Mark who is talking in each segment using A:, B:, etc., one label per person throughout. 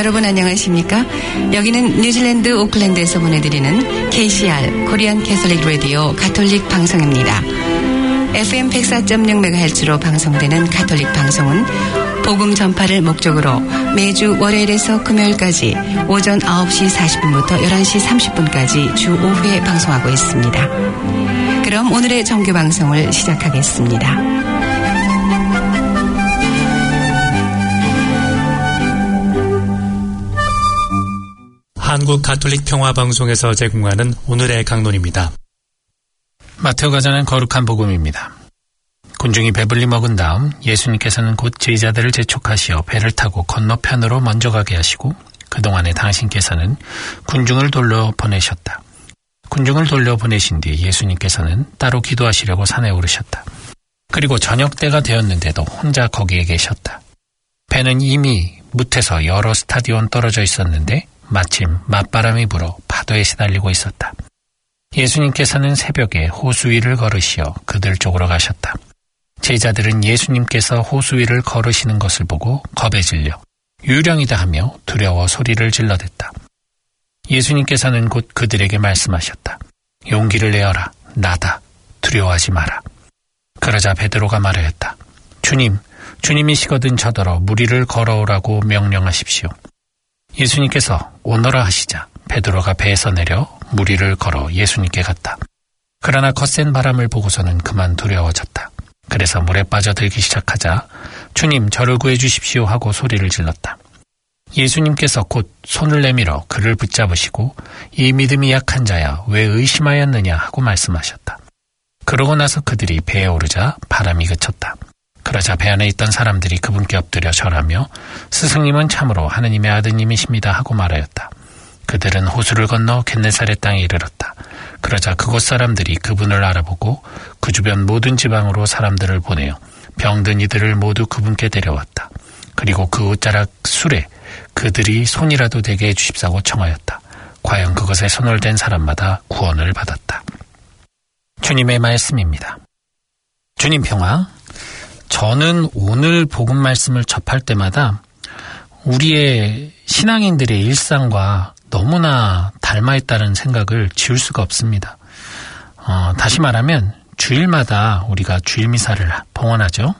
A: 여러분 안녕하십니까? 여기는 뉴질랜드 오클랜드에서 보내드리는 KCR 코리안 캐톨릭 라디오 가톨릭 방송입니다. FM 104.6MHz로 방송되는 가톨릭 방송은 복음 전파를 목적으로 매주 월요일에서 금요일까지 오전 9시 40분부터 11시 30분까지 주 5회 방송하고 있습니다. 그럼 오늘의 정규 방송을 시작하겠습니다.
B: 한국 가톨릭 평화방송에서 제공하는 오늘의 강론입니다.
C: 마테오가 전한 거룩한 복음입니다. 군중이 배불리 먹은 다음 예수님께서는 곧 제자들을 재촉하시어 배를 타고 건너편으로 먼저 가게 하시고 그동안에 당신께서는 군중을 돌려보내셨다. 군중을 돌려보내신 뒤 예수님께서는 따로 기도하시려고 산에 오르셨다. 그리고 저녁 때가 되었는데도 혼자 거기에 계셨다. 배는 이미 뭇에서 여러 스타디온 떨어져 있었는데 마침 맞바람이 불어 파도에 시달리고 있었다. 예수님께서는 새벽에 호수 위를 걸으시어 그들 쪽으로 가셨다. 제자들은 예수님께서 호수 위를 걸으시는 것을 보고 겁에 질려 유령이다 하며 두려워 소리를 질러댔다. 예수님께서는 곧 그들에게 말씀하셨다. 용기를 내어라. 나다. 두려워하지 마라. 그러자 베드로가 말하였다. 주님이시거든 저더러 물 위를 걸어오라고 명령하십시오. 예수님께서 오너라 하시자 베드로가 배에서 내려 물 위를 걸어 예수님께 갔다. 그러나 거센 바람을 보고서는 그만 두려워졌다. 그래서 물에 빠져들기 시작하자 주님 저를 구해주십시오 하고 소리를 질렀다. 예수님께서 곧 손을 내밀어 그를 붙잡으시고 이 믿음이 약한 자야 왜 의심하였느냐 하고 말씀하셨다. 그러고 나서 그들이 배에 오르자 바람이 그쳤다. 그러자 배 안에 있던 사람들이 그분께 엎드려 절하며 스승님은 참으로 하느님의 아드님이십니다 하고 말하였다. 그들은 호수를 건너 겟네사렛 땅에 이르렀다. 그러자 그곳 사람들이 그분을 알아보고 그 주변 모든 지방으로 사람들을 보내어 병든 이들을 모두 그분께 데려왔다. 그리고 그 옷자락 술에 그들이 손이라도 대게 해주십사고 청하였다. 과연 그것에 손을 댄 사람마다 구원을 받았다. 주님의 말씀입니다. 주님 평화. 저는 오늘 복음 말씀을 접할 때마다 우리의 신앙인들의 일상과 너무나 닮아있다는 생각을 지울 수가 없습니다. 다시 말하면 주일마다 우리가 주일 미사를 봉헌하죠.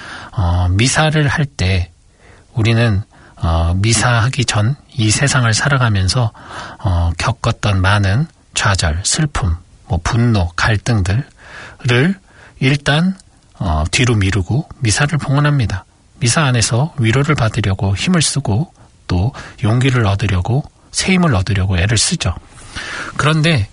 C: 미사를 할 때 우리는 미사하기 전 이 세상을 살아가면서 겪었던 많은 좌절, 슬픔, 분노, 갈등들을 일단 뒤로 미루고 미사를 봉헌합니다. 미사 안에서 위로를 받으려고 힘을 쓰고 또 용기를 얻으려고 새 힘을 얻으려고 애를 쓰죠. 그런데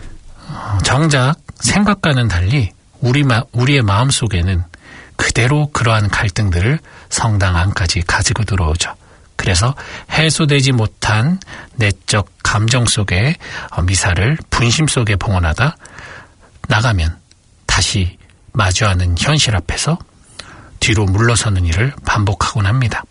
C: 정작 생각과는 달리 우리의 마음속에는 그대로 그러한 갈등들을 성당 안까지 가지고 들어오죠. 그래서 해소되지 못한 내적 감정 속에 미사를 분심 속에 봉헌하다 나가면 다시 마주하는 현실 앞에서 뒤로 물러서는 일을 반복하곤 합니다.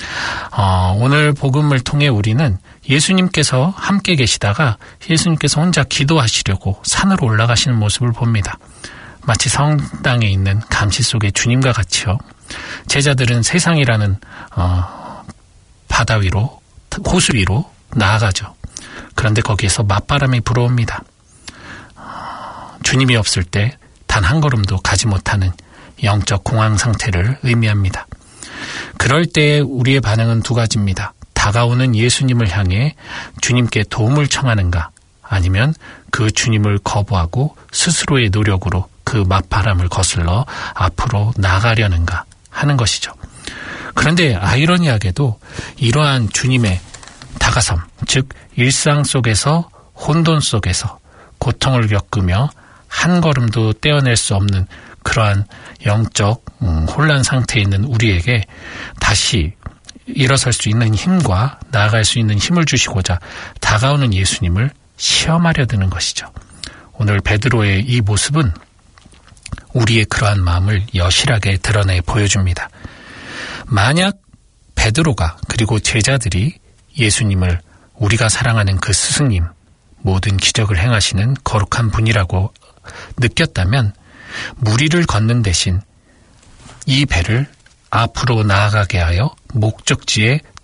C: 오늘 복음을 통해 우리는 예수님께서 함께 계시다가 예수님께서 혼자 기도하시려고 산으로 올라가시는 모습을 봅니다. 마치 성당에 있는 감시 속의 주님과 같이요. 제자들은 세상이라는 바다 위로, 호수 위로 나아가죠. 그런데 거기에서 맞바람이 불어옵니다. 주님이 없을 때 단 한 걸음도 가지 못하는 영적 공황 상태를 의미합니다. 그럴 때 우리의 반응은 두 가지입니다. 다가오는 예수님을 향해 주님께 도움을 청하는가, 아니면 그 주님을 거부하고 스스로의 노력으로 그 맞바람을 거슬러 앞으로 나가려는가 하는 것이죠. 그런데 아이러니하게도 이러한 주님의 다가섬, 즉 일상 속에서 혼돈 속에서 고통을 겪으며 한 걸음도 떼어낼 수 없는 그러한 영적 혼란 상태에 있는 우리에게 다시 일어설 수 있는 힘과 나아갈 수 있는 힘을 주시고자 다가오는 예수님을 시험하려 드는 것이죠. 오늘 베드로의 이 모습은 우리의 그러한 마음을 여실하게 드러내 보여줍니다. 만약 베드로가 그리고 제자들이 예수님을 우리가 사랑하는 그 스승님, 모든 기적을 행하시는 거룩한 분이라고 느꼈다면 무리를 걷는 대신 이 배를 앞으로 나아가게 하여 목적지에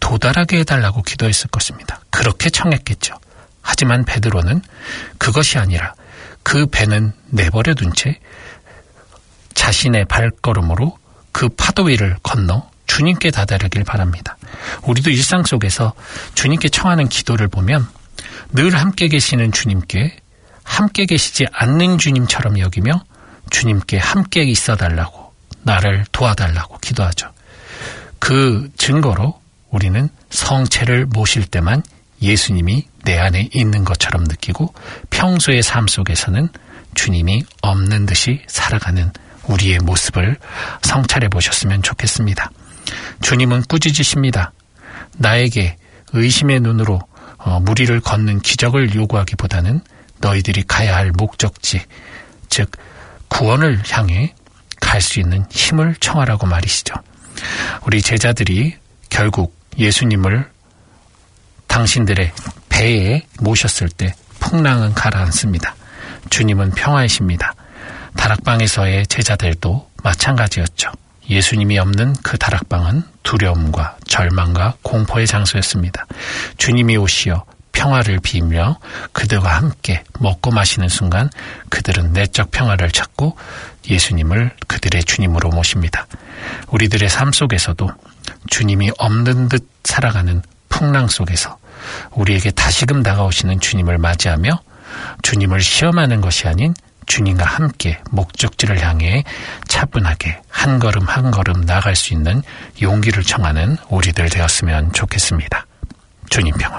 C: 도달하게 해달라고 기도했을 것입니다. 그렇게 청했겠죠. 하지만 베드로는 그것이 아니라 그 배는 내버려 둔 채 자신의 발걸음으로 그 파도 위를 건너 주님께 다다르길 바랍니다. 우리도 일상 속에서 주님께 청하는 기도를 보면 늘 함께 계시는 주님께 함께 계시지 않는 주님처럼 여기며 주님께 함께 있어달라고, 나를 도와달라고 기도하죠. 그 증거로 우리는 성체를 모실 때만 예수님이 내 안에 있는 것처럼 느끼고 평소의 삶 속에서는 주님이 없는 듯이 살아가는 우리의 모습을 성찰해 보셨으면 좋겠습니다. 주님은 꾸짖으십니다. 나에게 의심의 눈으로 무리를 걷는 기적을 요구하기보다는 너희들이 가야 할 목적지, 즉 구원을 향해 갈 수 있는 힘을 청하라고 말이시죠. 우리 제자들이 결국 예수님을 당신들의 배에 모셨을 때 풍랑은 가라앉습니다. 주님은 평화이십니다. 다락방에서의 제자들도 마찬가지였죠. 예수님이 없는 그 다락방은 두려움과 절망과 공포의 장소였습니다. 주님이 오시어 평화를 비우며 그들과 함께 먹고 마시는 순간 그들은 내적 평화를 찾고 예수님을 그들의 주님으로 모십니다. 우리들의 삶 속에서도 주님이 없는 듯 살아가는 풍랑 속에서 우리에게 다시금 다가오시는 주님을 맞이하며 주님을 시험하는 것이 아닌 주님과 함께 목적지를 향해 차분하게 한 걸음 한 걸음 나아갈 수 있는 용기를 청하는 우리들 되었으면 좋겠습니다. 주님 평화.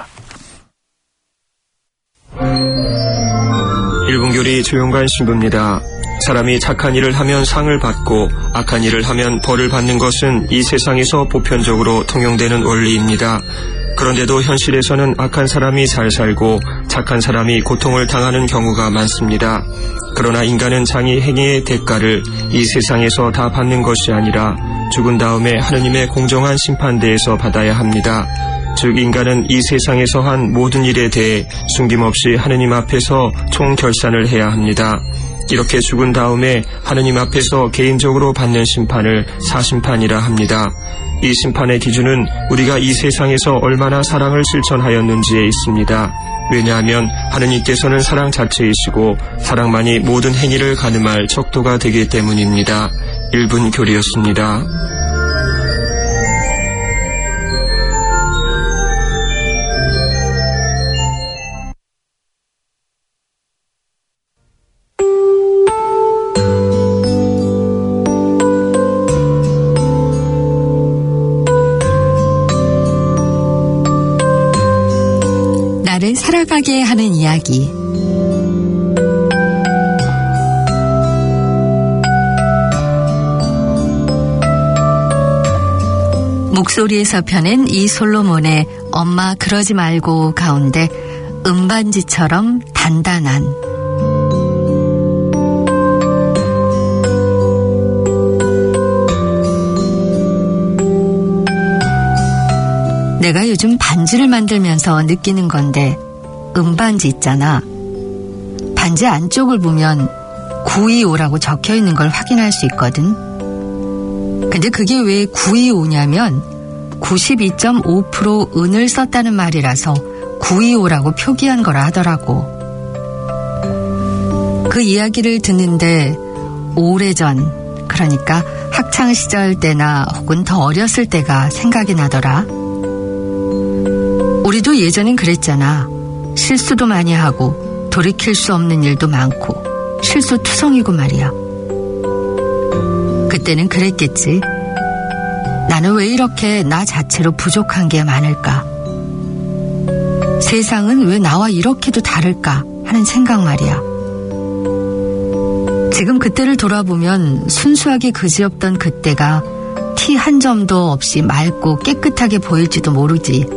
D: 일본교리 조용관 신부입니다. 사람이 착한 일을 하면 상을 받고 악한 일을 하면 벌을 받는 것은 이 세상에서 보편적으로 통용되는 원리입니다. 그런데도 현실에서는 악한 사람이 잘 살고 착한 사람이 고통을 당하는 경우가 많습니다. 그러나 인간은 자기 행위의 대가를 이 세상에서 다 받는 것이 아니라 죽은 다음에 하느님의 공정한 심판대에서 받아야 합니다. 즉 인간은 이 세상에서 한 모든 일에 대해 숨김없이 하느님 앞에서 총결산을 해야 합니다. 이렇게 죽은 다음에 하느님 앞에서 개인적으로 받는 심판을 사심판이라 합니다. 이 심판의 기준은 우리가 이 세상에서 얼마나 사랑을 실천하였는지에 있습니다. 왜냐하면 하느님께서는 사랑 자체이시고 사랑만이 모든 행위를 가늠할 척도가 되기 때문입니다. 1분 교리였습니다.
A: 나를 살아가게 하는 이야기. 목소리에서 펴낸 이 솔로몬의 엄마 그러지 말고 가운데 은반지처럼 단단한 내가 요즘 반지를 만들면서 느끼는 건데 은반지 있잖아. 반지 안쪽을 보면 925라고 적혀있는 걸 확인할 수 있거든. 근데 그게 왜 925냐면 92.5% 은을 썼다는 말이라서 925라고 표기한 거라 하더라고. 그 이야기를 듣는데 오래전, 그러니까 학창시절 때나 혹은 더 어렸을 때가 생각이 나더라. 우리도 예전엔 그랬잖아. 실수도 많이 하고 돌이킬 수 없는 일도 많고 실수투성이고 말이야. 그때는 그랬겠지. 나는 왜 이렇게 나 자체로 부족한 게 많을까? 세상은 왜 나와 이렇게도 다를까? 하는 생각 말이야. 지금 그때를 돌아보면 순수하게 그지없던 그때가 티 한 점도 없이 맑고 깨끗하게 보일지도 모르지.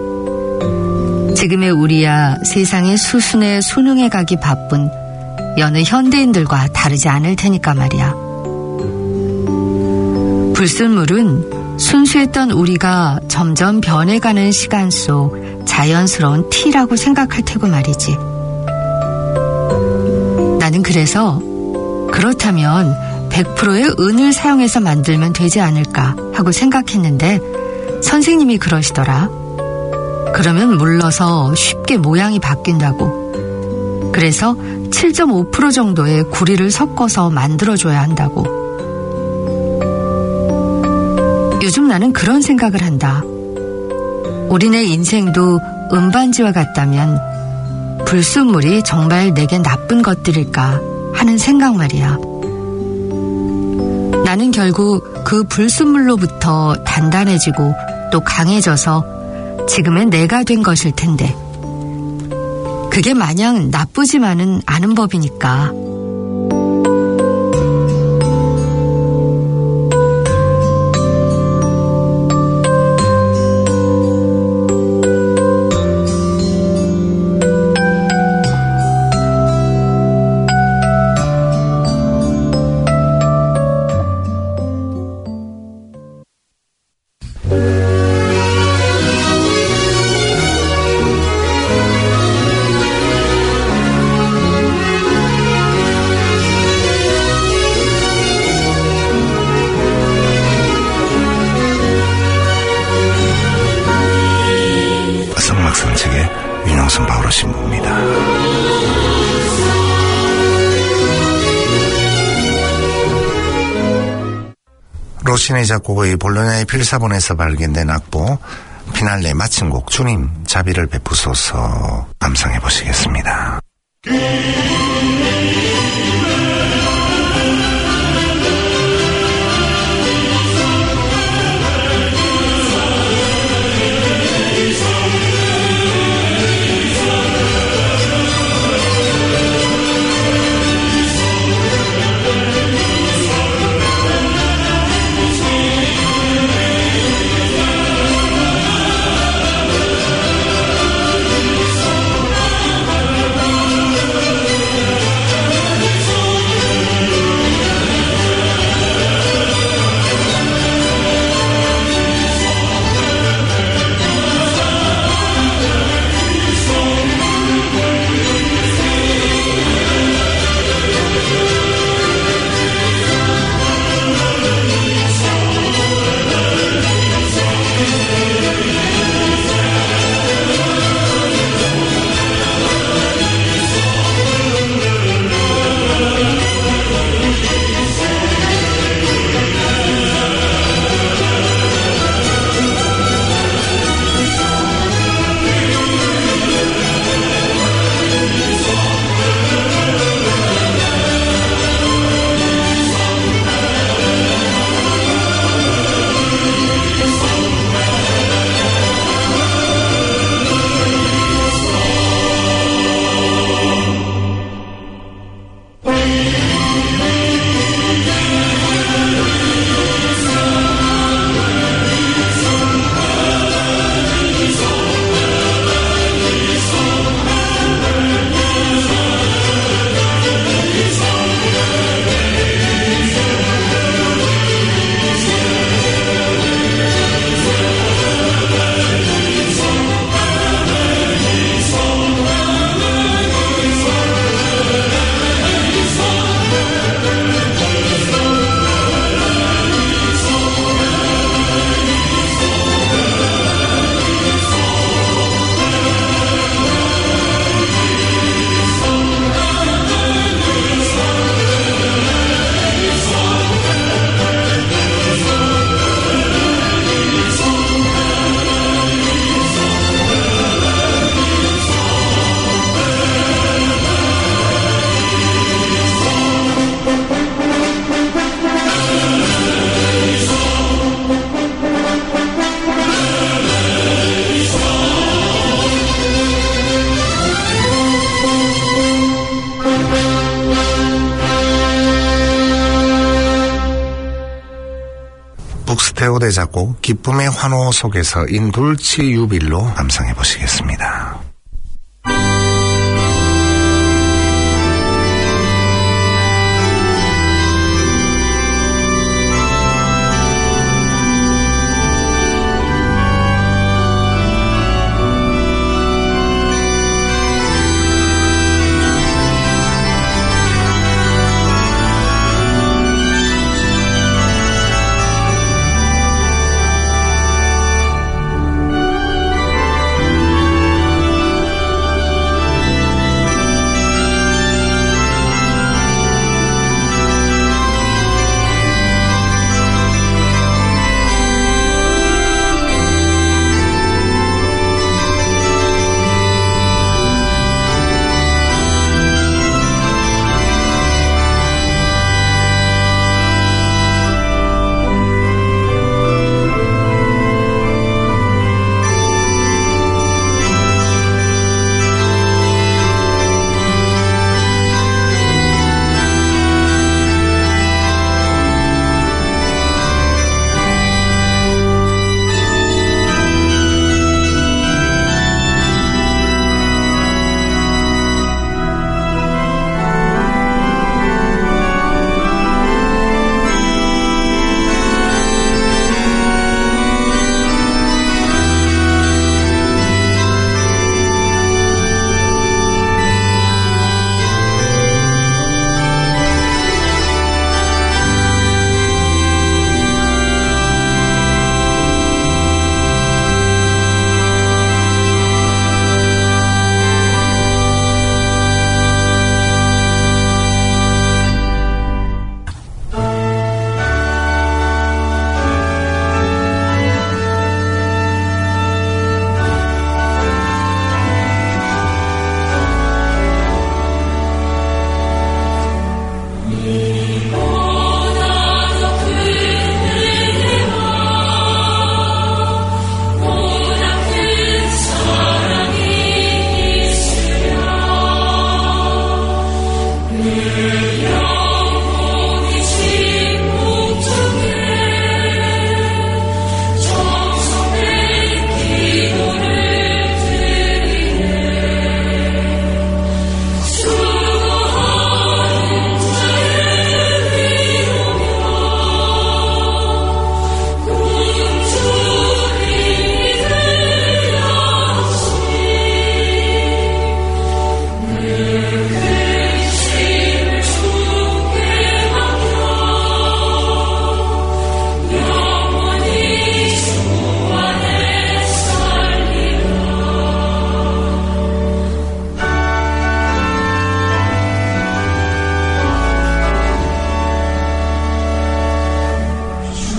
A: 지금의 우리야 세상의 수순에 수능해 가기 바쁜 여느 현대인들과 다르지 않을 테니까 말이야. 불순물은 순수했던 우리가 점점 변해가는 시간 속 자연스러운 티라고 생각할 테고 말이지. 나는 그래서 그렇다면 100%의 은을 사용해서 만들면 되지 않을까 하고 생각했는데
E: 선생님이 그러시더라. 그러면 물러서 쉽게 모양이 바뀐다고. 그래서 7.5% 정도의 구리를 섞어서 만들어줘야 한다고. 요즘 나는 그런 생각을 한다. 우리네 인생도 음반지와 같다면 불순물이 정말 내게 나쁜 것들일까 하는 생각 말이야. 나는 결국 그 불순물로부터 단단해지고 또 강해져서 지금의 내가 된 것일 텐데 그게 마냥 나쁘지만은 않은 법이니까.
F: 성막선책의 윤영선 바오로 신부입니다. 로시네 작곡의 볼로냐의 필사본에서 발견된 악보 피날레 마침곡 주님 자비를 베푸소서 감상해 보시겠습니다. 북스테오데 작곡 기쁨의 환호 속에서 인돌치 유빌로 감상해 보시겠습니다.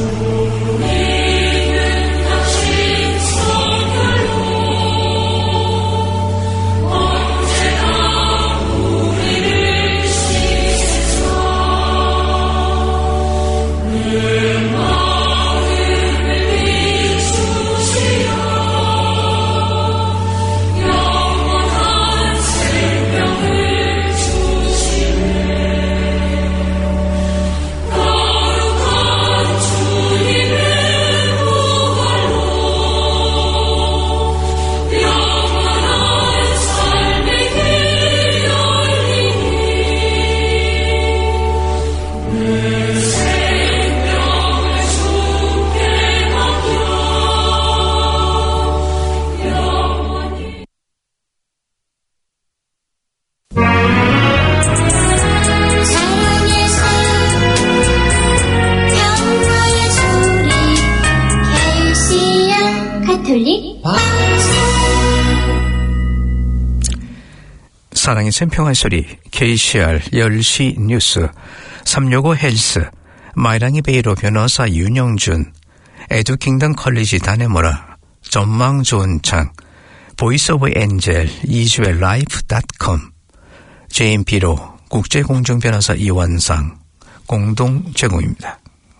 G: 사랑의 샘평한 소리 KCR 10시 뉴스 365 헬스 마이랑이 베이로 변호사 윤영준 에듀킹덤 컬리지 다네모라 전망 좋은 창 보이스 오브 엔젤 이주의 라이프.com JMP로 국제공정변호사 이완상 공동 제공입니다.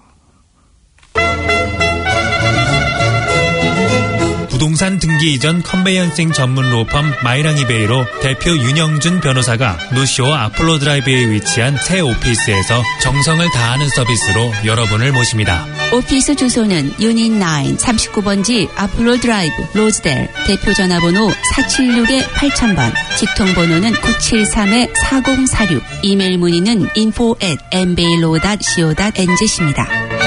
B: 부동산 등기 이전 컨베이언싱 전문 로펌 마이랑이베이로 대표 윤영준 변호사가 노시오 아폴로 드라이브에 위치한 새 오피스에서 정성을 다하는 서비스로 여러분을 모십니다.
H: 오피스 주소는 유닛 9 39번지 아폴로 드라이브 로즈델 대표 전화번호 476-8000번 직통번호는 973-4046 이메일 문의는 info@mbailo.co.nz입니다.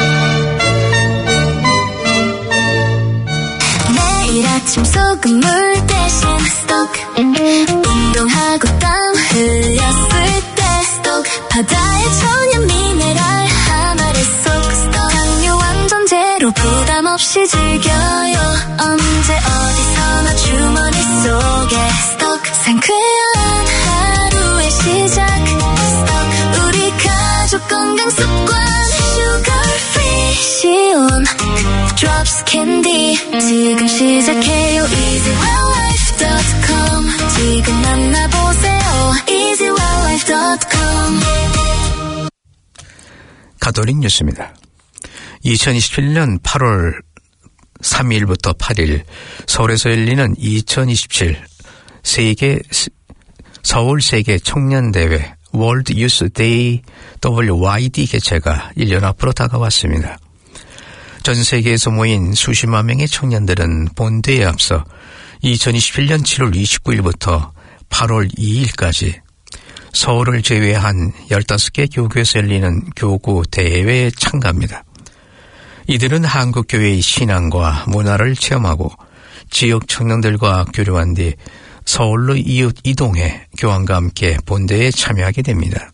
I: 아침 소금물 대신 스톡 운동하고 땀 흘렸을 때 스톡 바다의 천연 미네랄 하나를 쏙 스톡 당뇨 완전 제로 부담 없이 즐겨요 언제 어디서나 주머니 속에 스톡 상쾌한 하루의 시작 스톡 우리 가족 건강 습관 슈거 프리 시온 Drops Candy 지금 시작해요 easywelllife.com 지금 만나보세요 easywelllife.com
G: 가톨릭 뉴스입니다. 2027년 8월 3일부터 8일 서울에서 열리는 2027 서울 세계 청년대회 월드 유스 데이 WYD 개최가 1년 앞으로 다가왔습니다. 전 세계에서 모인 수십만 명의 청년들은 본대에 앞서 2027년 7월 29일부터 8월 2일까지 서울을 제외한 15개 교구에서 열리는 교구 대회에 참가합니다. 이들은 한국교회의 신앙과 문화를 체험하고 지역 청년들과 교류한 뒤 서울로 이동해 교황과 함께 본대에 참여하게 됩니다.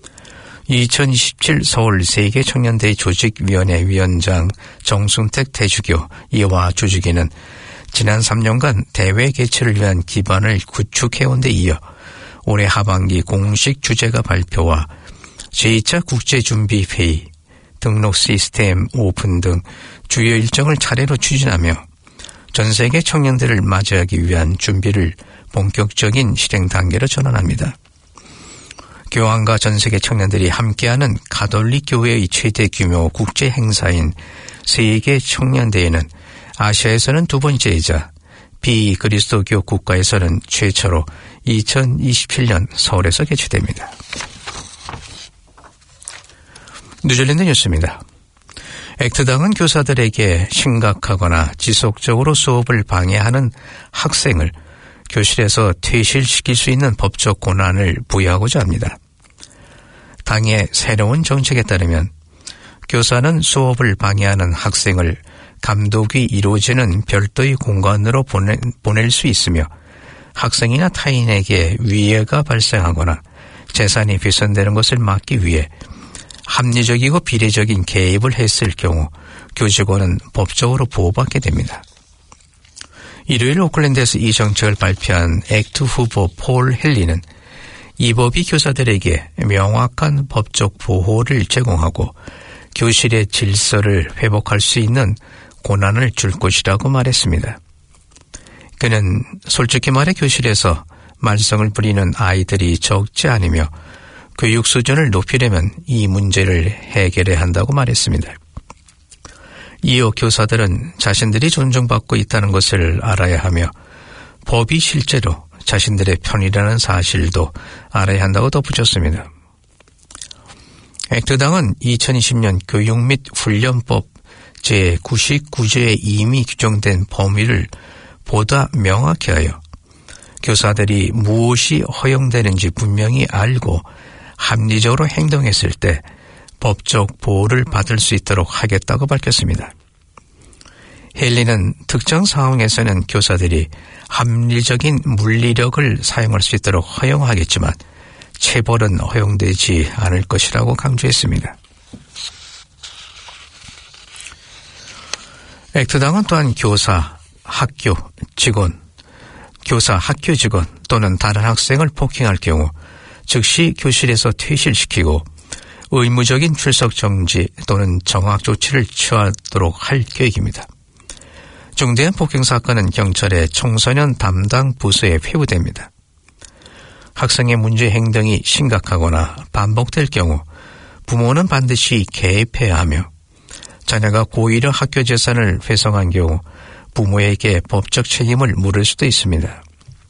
G: 2027 서울 세계청년대회 조직위원회 위원장 정순택 대주교 이화 주주기는 지난 3년간 대회 개최를 위한 기반을 구축해온 데 이어 올해 하반기 공식 주제가 발표와 제2차 국제준비회의, 등록 시스템 오픈 등 주요 일정을 차례로 추진하며 전 세계 청년들을 맞이하기 위한 준비를 본격적인 실행 단계로 전환합니다. 교황과 전 세계 청년들이 함께하는 가톨릭 교회의 최대 규모 국제 행사인 세계 청년대회는 아시아에서는 두 번째이자 비그리스도교 국가에서는 최초로 2027년 서울에서 개최됩니다. 뉴질랜드 뉴스입니다. 액트당은 교사들에게 심각하거나 지속적으로 수업을 방해하는 학생을 교실에서 퇴실시킬 수 있는 법적 권한을 부여하고자 합니다. 당의 새로운 정책에 따르면 교사는 수업을 방해하는 학생을 감독이 이루어지는 별도의 공간으로 보낼 수 있으며 학생이나 타인에게 위해가 발생하거나 재산이 훼손되는 것을 막기 위해 합리적이고 비례적인 개입을 했을 경우 교직원은 법적으로 보호받게 됩니다. 일요일 오클랜드에서 이 정책을 발표한 액트 후보 폴 헨리는 이 법이 교사들에게 명확한 법적 보호를 제공하고 교실의 질서를 회복할 수 있는 고난을 줄 것이라고 말했습니다. 그는 솔직히 말해 교실에서 말썽을 부리는 아이들이 적지 않으며 교육 수준을 높이려면 이 문제를 해결해야 한다고 말했습니다. 이어 교사들은 자신들이 존중받고 있다는 것을 알아야 하며 법이 실제로 자신들의 편이라는 사실도 알아야 한다고 덧붙였습니다. 액트당은 2020년 교육 및 훈련법 제99조에 이미 규정된 범위를 보다 명확히 하여 교사들이 무엇이 허용되는지 분명히 알고 합리적으로 행동했을 때 법적 보호를 받을 수 있도록 하겠다고 밝혔습니다. 헨리는 특정 상황에서는 교사들이 합리적인 물리력을 사용할 수 있도록 허용하겠지만 체벌은 허용되지 않을 것이라고 강조했습니다. 액트당은 또한 교사, 학교 직원 또는 다른 학생을 폭행할 경우 즉시 교실에서 퇴실시키고 의무적인 출석 정지 또는 정학 조치를 취하도록 할 계획입니다. 중대한 폭행 사건은 경찰의 청소년 담당 부서에 회부됩니다. 학생의 문제 행동이 심각하거나 반복될 경우 부모는 반드시 개입해야 하며 자녀가 고의로 학교 재산을 훼손한 경우 부모에게 법적 책임을 물을 수도 있습니다.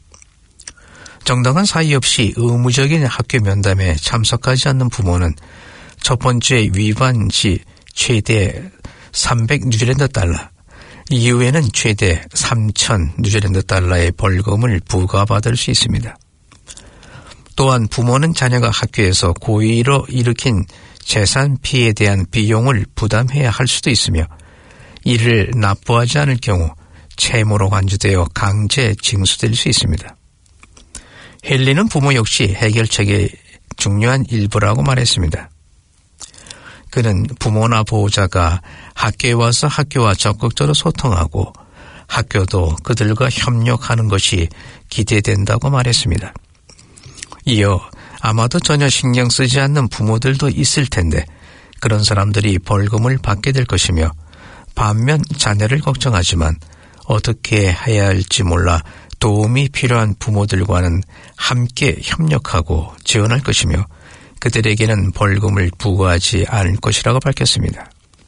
G: 정당한 사유 없이 의무적인 학교 면담에 참석하지 않는 부모는 첫 번째 위반 시 최대 300 뉴질랜드 달러, 이후에는 최대 3,000 뉴질랜드 달러의 벌금을 부과받을 수 있습니다. 또한 부모는 자녀가 학교에서 고의로 일으킨 재산 피해에 대한 비용을 부담해야 할 수도 있으며 이를 납부하지 않을 경우 채무로 간주되어 강제 징수될 수 있습니다. 헨리는 부모 역시 해결책의 중요한 일부라고 말했습니다. 그는 부모나 보호자가 학교에 와서 학교와 적극적으로 소통하고 학교도 그들과 협력하는 것이 기대된다고 말했습니다. 이어 아마도 전혀 신경 쓰지 않는 부모들도 있을 텐데 그런 사람들이 벌금을 받게 될 것이며 반면 자녀를 걱정하지만 어떻게 해야 할지 몰라 도움이 필요한 부모들과는 함께 협력하고 지원할 것이며 그들에게는 벌금을 부과하지 않을 것이라고 밝혔습니다.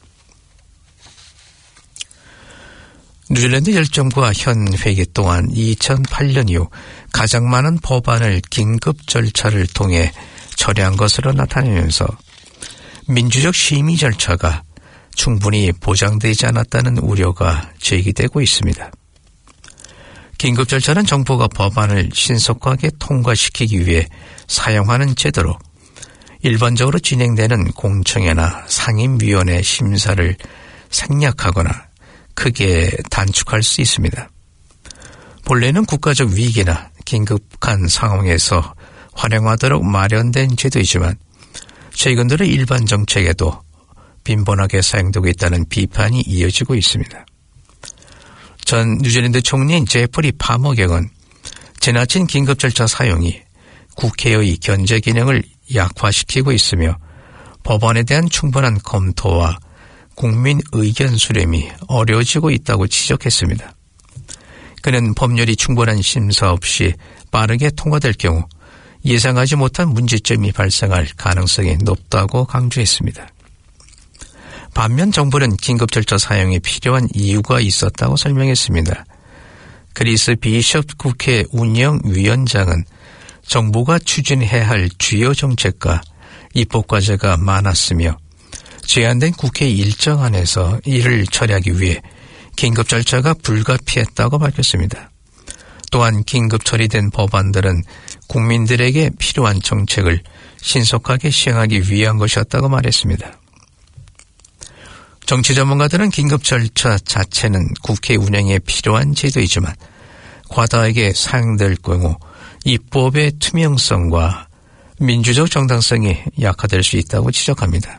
G: 뉴질랜드 열정부와 현 회계 또한 2008년 이후 가장 많은 법안을 긴급 절차를 통해 처리한 것으로 나타내면서 민주적 심의 절차가 충분히 보장되지 않았다는 우려가 제기되고 있습니다. 긴급 절차는 정부가 법안을 신속하게 통과시키기 위해 사용하는 제도로 일반적으로 진행되는 공청회나 상임위원회 심사를 생략하거나 크게 단축할 수 있습니다. 본래는 국가적 위기나 긴급한 상황에서 활용하도록 마련된 제도이지만 최근 들어 일반 정책에도 빈번하게 사용되고 있다는 비판이 이어지고 있습니다. 전 뉴질랜드 총리인 제프리 파머경은 지나친 긴급 절차 사용이 국회의 견제 기능을 약화시키고 있으며 법안에 대한 충분한 검토와 국민 의견 수렴이 어려워지고 있다고 지적했습니다. 그는 법률이 충분한 심사 없이 빠르게 통과될 경우 예상하지 못한 문제점이 발생할 가능성이 높다고 강조했습니다. 반면 정부는 긴급 절차 사용에 필요한 이유가 있었다고 설명했습니다. 크리스 비숍 국회 운영위원장은 정부가 추진해야 할 주요 정책과 입법 과제가 많았으며 제한된 국회 일정 안에서 이를 처리하기 위해 긴급 절차가 불가피했다고 밝혔습니다. 또한 긴급 처리된 법안들은 국민들에게 필요한 정책을 신속하게 시행하기 위한 것이었다고 말했습니다. 정치 전문가들은 긴급 절차 자체는 국회 운영에 필요한 제도이지만 과다하게 사용될 경우 입법의 투명성과 민주적 정당성이 약화될 수 있다고 지적합니다.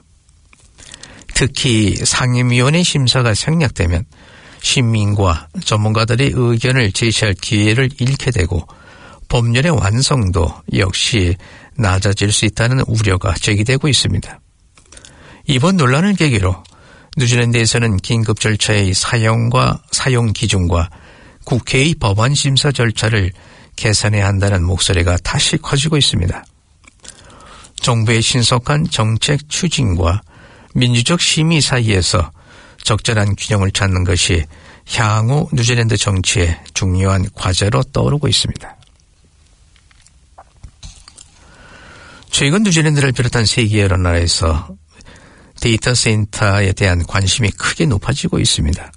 G: 특히 상임위원회 심사가 생략되면 시민과 전문가들의 의견을 제시할 기회를 잃게 되고 법률의 완성도 역시 낮아질 수 있다는 우려가 제기되고 있습니다. 이번 논란을 계기로 뉴질랜드에서는 긴급 절차의 사용 기준과 국회의 법안 심사 절차를 개선해야 한다는 목소리가 다시 커지고 있습니다. 정부의 신속한 정책 추진과 민주적 심의 사이에서 적절한 균형을 찾는 것이 향후 뉴질랜드 정치의 중요한 과제로 떠오르고 있습니다. 최근 뉴질랜드를 비롯한 세계 여러 나라에서 데이터 센터에 대한 관심이 크게 높아지고 있습니다.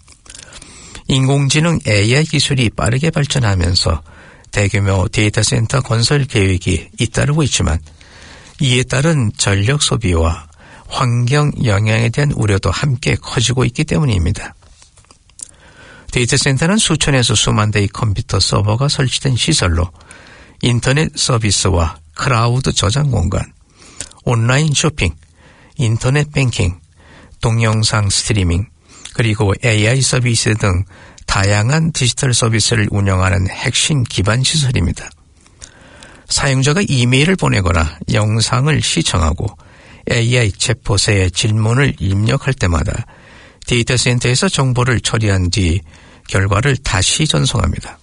G: 인공지능 AI 기술이 빠르게 발전하면서 대규모 데이터 센터 건설 계획이 잇따르고 있지만 이에 따른 전력 소비와 환경 영향에 대한 우려도 함께 커지고 있기 때문입니다. 데이터 센터는 수천에서 수만 대의 컴퓨터 서버가 설치된 시설로 인터넷 서비스와 클라우드 저장 공간, 온라인 쇼핑, 인터넷 뱅킹, 동영상 스트리밍, 그리고 AI 서비스 등 다양한 디지털 서비스를 운영하는 핵심 기반 시설입니다. 사용자가 이메일을 보내거나 영상을 시청하고 AI 챗봇에 질문을 입력할 때마다 데이터 센터에서 정보를 처리한 뒤 결과를 다시 전송합니다.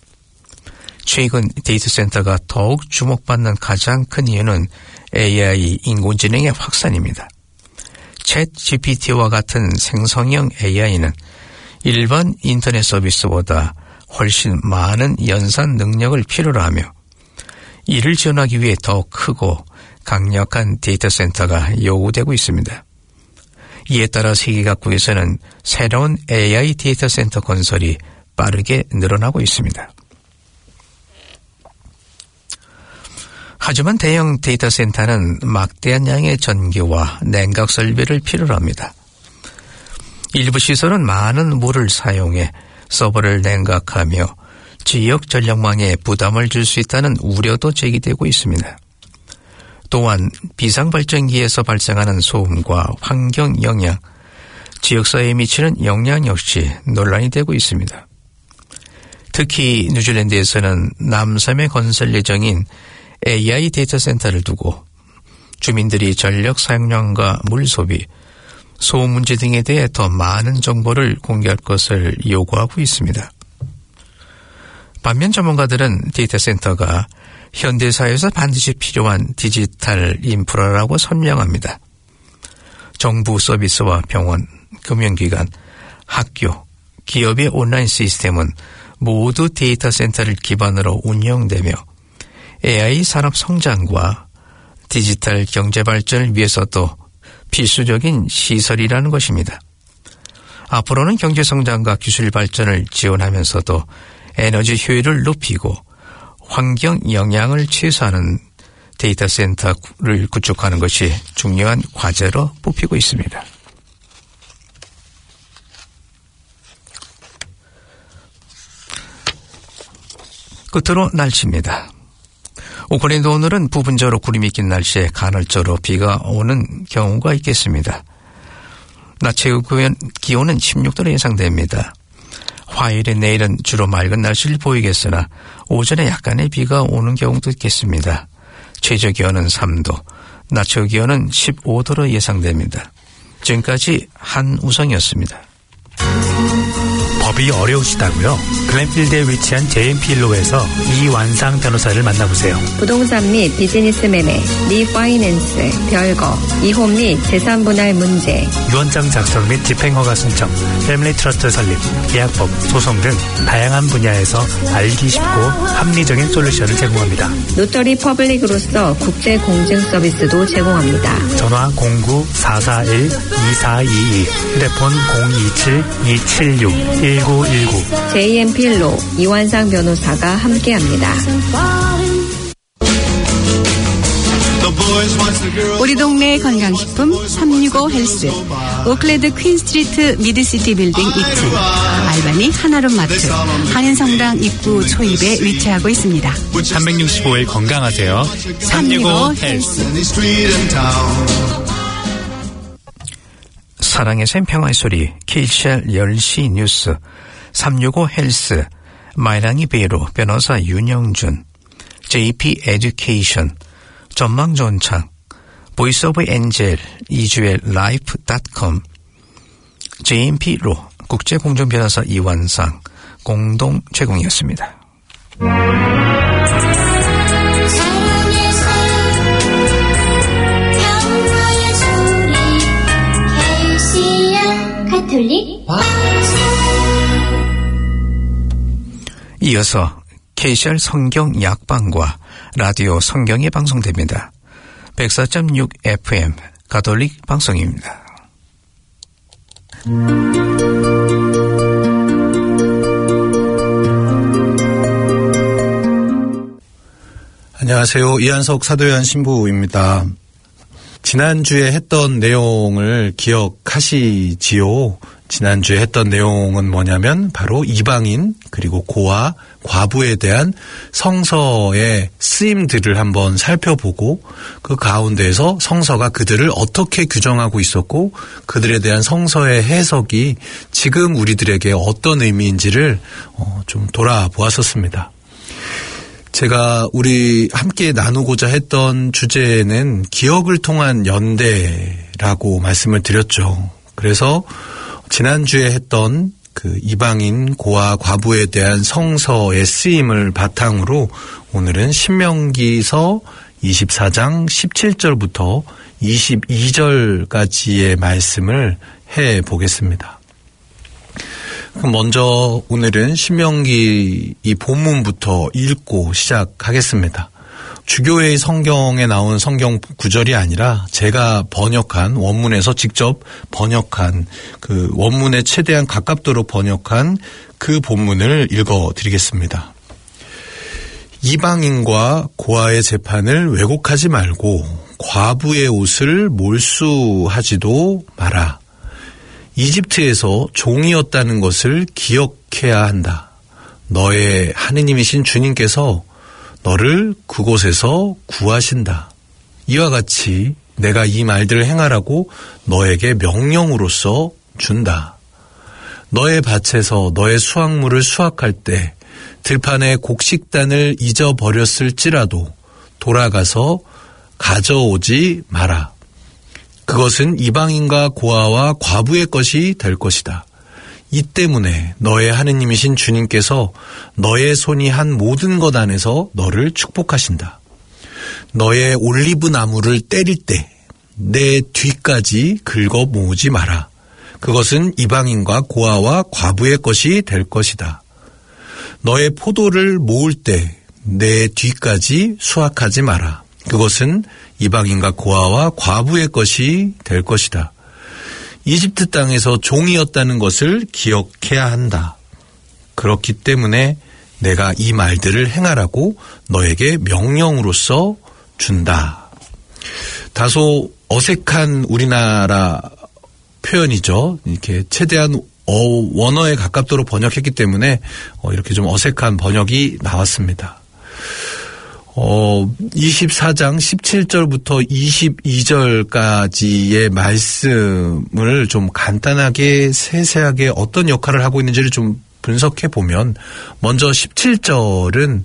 G: 최근 데이터 센터가 더욱 주목받는 가장 큰 이유는 AI 인공지능의 확산입니다. 챗 GPT와 같은 생성형 AI는 일반 인터넷 서비스보다 훨씬 많은 연산 능력을 필요로 하며 이를 지원하기 위해 더 크고 강력한 데이터 센터가 요구되고 있습니다. 이에 따라 세계 각국에서는 새로운 AI 데이터 센터 건설이 빠르게 늘어나고 있습니다. 하지만 대형 데이터 센터는 막대한 양의 전기와 냉각 설비를 필요로 합니다. 일부 시설은 많은 물을 사용해 서버를 냉각하며 지역 전력망에 부담을 줄 수 있다는 우려도 제기되고 있습니다. 또한 비상발전기에서 발생하는 소음과 환경 영향, 지역사회에 미치는 영향 역시 논란이 되고 있습니다. 특히 뉴질랜드에서는 남섬에 건설 예정인 AI 데이터 센터를 두고 주민들이 전력 사용량과 물 소비, 소음 문제 등에 대해 더 많은 정보를 공개할 것을 요구하고 있습니다. 반면 전문가들은 데이터 센터가 현대사회에서 반드시 필요한 디지털 인프라라고 설명합니다. 정부 서비스와 병원, 금융기관, 학교, 기업의 온라인 시스템은 모두 데이터 센터를 기반으로 운영되며 AI 산업 성장과 디지털 경제 발전을 위해서도 필수적인 시설이라는 것입니다. 앞으로는 경제 성장과 기술 발전을 지원하면서도 에너지 효율을 높이고 환경 영향을 최소화하는 데이터 센터를 구축하는 것이 중요한 과제로 뽑히고 있습니다. 끝으로 날씨입니다. 오클랜드 오늘은 부분적으로 구름이 낀 날씨에 간헐적으로 비가 오는 경우가 있겠습니다. 낮 최고 기온은 16도로 예상됩니다. 화요일에 내일은 주로 맑은 날씨를 보이겠으나 오전에 약간의 비가 오는 경우도 있겠습니다. 최저 기온은 3도, 낮 최고 기온은 15도로 예상됩니다. 지금까지 한우성이었습니다.
B: 법이 어려우시다고요? 글렌필드에 위치한 JMP일로에서 이완상 변호사를 만나보세요.
E: 부동산 및 비즈니스 매매, 리파이낸스, 별거, 이혼 및 재산 분할 문제,
B: 유언장 작성 및 집행허가 신청, 패밀리 트러스트 설립, 계약법, 소송 등 다양한 분야에서 알기 쉽고 합리적인 솔루션을 제공합니다.
E: 노터리 퍼블릭으로서 국제 공증 서비스도 제공합니다.
B: 전화 09-441-2422, 휴대폰 027-276-1919.
E: JMP일로 이완상 변호사가 함께합니다. 우리 동네 건강식품 365 헬스, 오클랜드 퀸스트리트 미드시티 빌딩 2층, 알바니 하나룸마트, 한인성당 입구 초입에 위치하고 있습니다.
B: 365일 건강하세요. 365 헬스.
G: 사랑의 샘 평화의 소리, KCR 10시 뉴스, 365 헬스, 마이랑이 베이로 변호사 윤영준, JP 에듀케이션, 전망 좋은 창, 보이스 오브 엔젤 2주의 life.com, JMP로 국제공정변호사 이완상 공동 제공이었습니다.
I: 가톨릭
G: 이어서 KCR 성경 약방과 라디오 성경이 방송됩니다. 104.6 FM 가톨릭 방송입니다.
F: 안녕하세요. 이한석 사도요한 신부입니다. 지난주에 했던 내용을 기억하시지요? 지난주에 했던 내용은 뭐냐면 바로 이방인 그리고 고아, 과부에 대한 성서의 쓰임들을 한번 살펴보고 그 가운데에서 성서가 그들을 어떻게 규정하고 있었고 그들에 대한 성서의 해석이 지금 우리들에게 어떤 의미인지를 좀 돌아보았었습니다. 제가 우리 함께 나누고자 했던 주제는 기억을 통한 연대라고 말씀을 드렸죠. 그래서 지난주에 했던 그 이방인 고아 과부에 대한 성서의 쓰임을 바탕으로 오늘은 신명기서 24장 17절부터 22절까지의 말씀을 해 보겠습니다. 먼저 오늘은 신명기 이 본문부터 읽고 시작하겠습니다. 주교회의 성경에 나온 성경 구절이 아니라 제가 번역한 원문에서 직접 번역한 그 원문에 최대한 가깝도록 번역한 그 본문을 읽어드리겠습니다. 이방인과 고아의 재판을 왜곡하지 말고 과부의 옷을 몰수하지도 마라. 이집트에서 종이었다는 것을 기억해야 한다. 너의 하느님이신 주님께서 너를 그곳에서 구하신다. 이와 같이 내가 이 말들을 행하라고 너에게 명령으로써 준다. 너의 밭에서 너의 수확물을 수확할 때 들판에 곡식단을 잊어버렸을지라도 돌아가서 가져오지 마라. 그것은 이방인과 고아와 과부의 것이 될 것이다. 이 때문에 너의 하느님이신 주님께서 너의 손이 한 모든 것 안에서 너를 축복하신다. 너의 올리브 나무를 때릴 때 내 뒤까지 긁어 모으지 마라. 그것은 이방인과 고아와 과부의 것이 될 것이다. 너의 포도를 모을 때 내 뒤까지 수확하지 마라. 그것은 이방인과 고아와 과부의 것이 될 것이다. 이집트 땅에서 종이었다는 것을 기억해야 한다. 그렇기 때문에 내가 이 말들을 행하라고 너에게 명령으로써 준다. 다소 어색한 우리나라 표현이죠. 이렇게 최대한 원어에 가깝도록 번역했기 때문에 이렇게 좀 어색한 번역이 나왔습니다. 24장 17절부터 22절까지의 말씀을 좀 간단하게 세세하게 어떤 역할을 하고 있는지를 좀 분석해 보면 먼저 17절은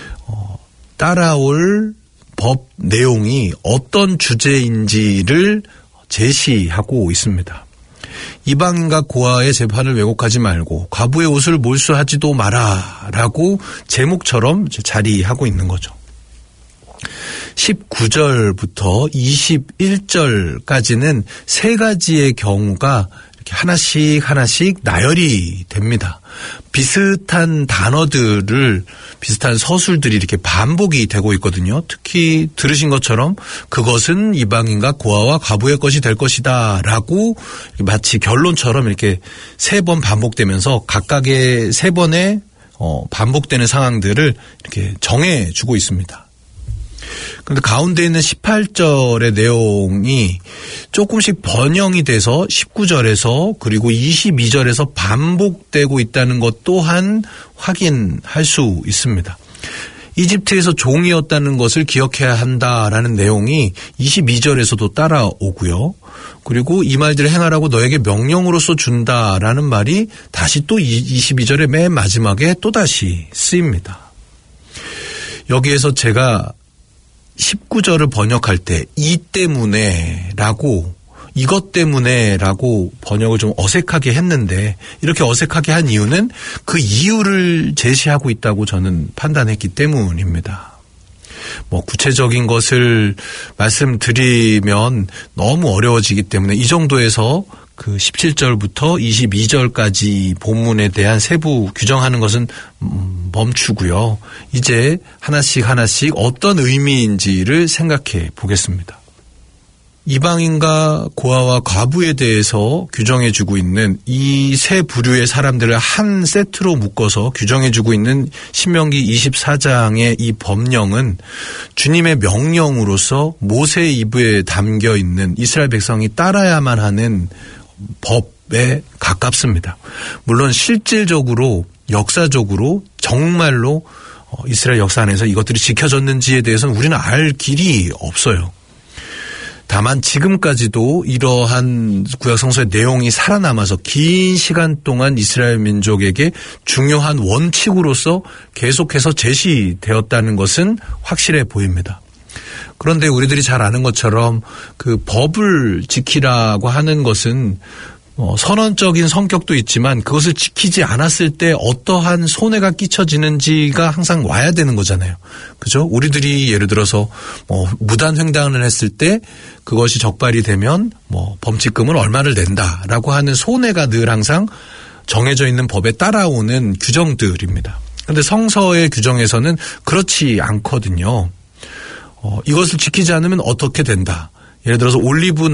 F: 따라올 법 내용이 어떤 주제인지를 제시하고 있습니다. 이방인과 고아의 재판을 왜곡하지 말고 과부의 옷을 몰수하지도 마라 라고 제목처럼 자리하고 있는 거죠. 19절부터 21절까지는 세 가지의 경우가 이렇게 하나씩 나열이 됩니다. 비슷한 단어들을, 비슷한 서술들이 이렇게 반복이 되고 있거든요. 특히 들으신 것처럼 그것은 이방인과 고아와 과부의 것이 될 것이다 라고 마치 결론처럼 이렇게 3번 반복되면서 각각의 3번의 반복되는 상황들을 이렇게 정해주고 있습니다. 그런데 가운데 있는 18절의 내용이 조금씩 번영이 돼서 19절에서 그리고 22절에서 반복되고 있다는 것 또한 확인할 수 있습니다. 이집트에서 종이었다는 것을 기억해야 한다라는 내용이 22절에서도 따라오고요. 그리고 이 말들을 행하라고 너에게 명령으로서 준다라는 말이 다시 또 22절의 맨 마지막에 또다시 쓰입니다. 여기에서 제가 19절을 번역할 때 이 때문에라고 이것 때문에라고 번역을 좀 어색하게 했는데 이렇게 어색하게 한 이유는 그 이유를 제시하고 있다고 저는 판단했기 때문입니다. 구체적인 것을 말씀드리면 너무 어려워지기 때문에 이 정도에서 그 17절부터 22절까지 본문에 대한 세부 규정하는 것은 멈추고요. 이제 하나씩 어떤 의미인지를 생각해 보겠습니다. 이방인과 고아와 과부에 대해서 규정해주고 있는 이 세 부류의 사람들을 한 세트로 묶어서 규정해주고 있는 신명기 24장의 이 법령은 주님의 명령으로서 모세 입에 담겨 있는 이스라엘 백성이 따라야만 하는 법에 가깝습니다. 물론 실질적으로 역사적으로 정말로 이스라엘 역사 안에서 이것들이 지켜졌는지에 대해서는 우리는 알 길이 없어요. 다만 지금까지도 이러한 구약 성서의 내용이 살아남아서 긴 시간 동안 이스라엘 민족에게 중요한 원칙으로서 계속해서 제시되었다는 것은 확실해 보입니다. 그런데 우리들이 잘 아는 것처럼 그 법을 지키라고 하는 것은 선언적인 성격도 있지만 그것을 지키지 않았을 때 어떠한 손해가 끼쳐지는지가 항상 와야 되는 거잖아요. 그죠? 우리들이 예를 들어서 무단 횡단을 했을 때 그것이 적발이 되면 범칙금을 얼마를 낸다라고 하는 손해가 늘 항상 정해져 있는 법에 따라오는 규정들입니다. 그런데 성서의 규정에서는 그렇지 않거든요. 이것을 지키지 않으면 어떻게 된다. 예를 들어서 올리브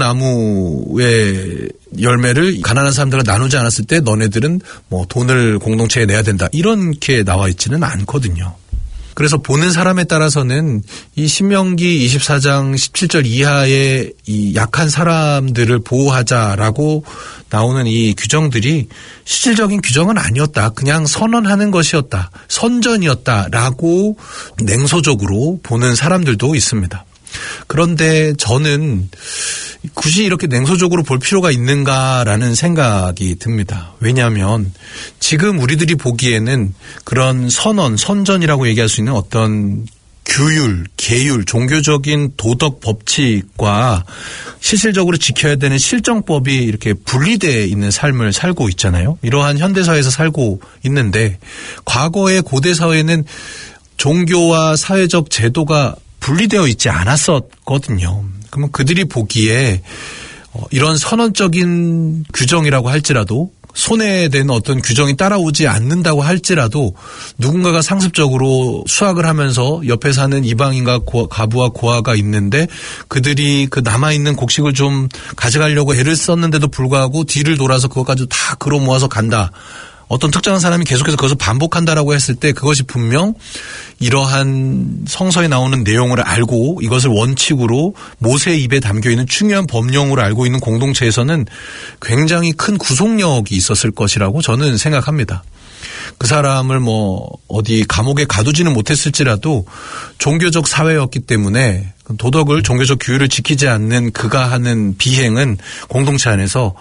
F: 나무의 열매를 가난한 사람들과 나누지 않았을 때 너네들은 돈을 공동체에 내야 된다. 이렇게 나와 있지는 않거든요. 그래서 보는 사람에 따라서는 이 신명기 24장 17절 이하의 이 약한 사람들을 보호하자라고 나오는 이 규정들이 실질적인 규정은 아니었다. 그냥 선언하는 것이었다. 선전이었다라고 냉소적으로 보는 사람들도 있습니다. 그런데 저는 굳이 이렇게 냉소적으로 볼 필요가 있는가라는 생각이 듭니다. 왜냐하면 지금 우리들이 보기에는 그런 선전이라고 얘기할 수 있는 어떤 규율, 계율, 종교적인 도덕 법칙과 실질적으로 지켜야 되는 실정법이 이렇게 분리되어 있는 삶을 살고 있잖아요. 이러한 현대사회에서 살고 있는데 과거의 고대사회는 종교와 사회적 제도가 분리되어 있지 않았었거든요. 그러면 그들이 보기에 이런 선언적인 규정이라고 할지라도 손해되는 어떤 규정이 따라오지 않는다고 할지라도 누군가가 상습적으로 수학을 하면서 옆에 사는 이방인과 과부와 고아가 있는데 그들이 그 남아있는 곡식을 좀 가져가려고 애를 썼는데도 불구하고 뒤를 돌아서 그것 가지고 다 끌어 모아서 간다. 어떤 특정한 사람이 계속해서 그것을 반복한다라고 했을 때 그것이 분명 이러한 성서에 나오는 내용을 알고 이것을 원칙으로 모세의 입에 담겨있는 중요한 법령으로 알고 있는 공동체에서는 굉장히 큰 구속력이 있었을 것이라고 저는 생각합니다. 그 사람을 어디 감옥에 가두지는 못했을지라도 종교적 사회였기 때문에 도덕을 종교적 규율을 지키지 않는 그가 하는 비행은 공동체 안에서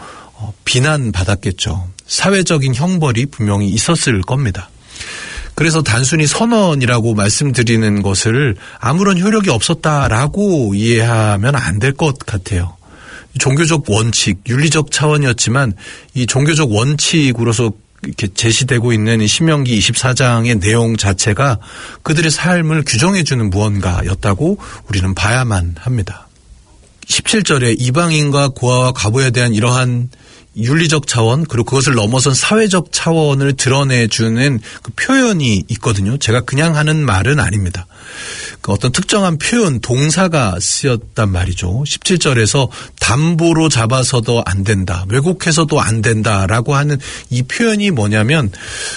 F: 비난받았겠죠. 사회적인 형벌이 분명히 있었을 겁니다. 그래서 단순히 선언이라고 말씀드리는 것을 아무런 효력이 없었다라고 이해하면 안 될 것 같아요. 종교적 원칙, 윤리적 차원이었지만 이 종교적 원칙으로서 이렇게 제시되고 있는 이 신명기 24장의 내용 자체가 그들의 삶을 규정해주는 무언가였다고 우리는 봐야만 합니다. 17절에 이방인과 고아와 과부에 대한 이러한 윤리적 차원 그리고 그것을 넘어선 사회적 차원을 드러내주는 그 표현이 있거든요. 제가 그냥 하는 말은 아닙니다. 그 어떤 특정한 표현, 동사가 쓰였단 말이죠. 17절에서 담보로 잡아서도 안 된다, 왜곡해서도 안 된다라고 하는 이 표현이 뭐냐면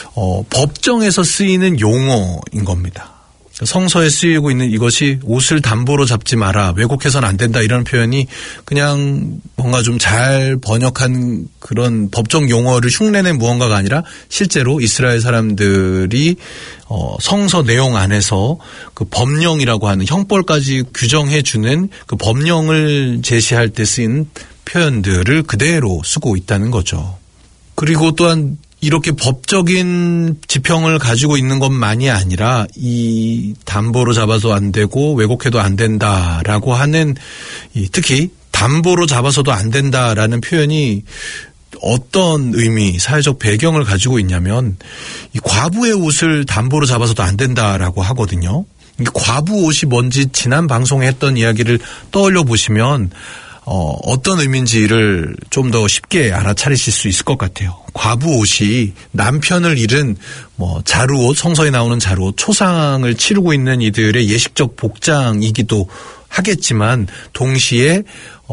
F: 법정에서 쓰이는 용어인 겁니다. 성서에 쓰이고 있는 이것이 옷을 담보로 잡지 마라, 왜곡해서는 안 된다 이런 표현이 그냥 뭔가 좀 잘 번역한 그런 법정 용어를 흉내낸 무언가가 아니라 실제로 이스라엘 사람들이 성서 내용 안에서 그 법령이라고 하는 형벌까지 규정해 주는 그 법령을 제시할 때 쓰인 표현들을 그대로 쓰고 있다는 거죠. 그리고 또한 이렇게 법적인 지평을 가지고 있는 것만이 아니라 이 담보로 잡아서 안 되고 왜곡해도 안 된다라고 하는 특히 담보로 잡아서도 안 된다라는 표현이 어떤 의미, 사회적 배경을 가지고 있냐면 이 과부의 옷을 담보로 잡아서도 안 된다라고 하거든요. 과부 옷이 뭔지 지난 방송에 했던 이야기를 떠올려 보시면 어떤 의미인지를 좀 더 쉽게 알아차리실 수 있을 것 같아요. 과부 옷이 남편을 잃은 자루옷, 성서에 나오는 자루옷, 초상을 치르고 있는 이들의 예식적 복장이기도 하겠지만 동시에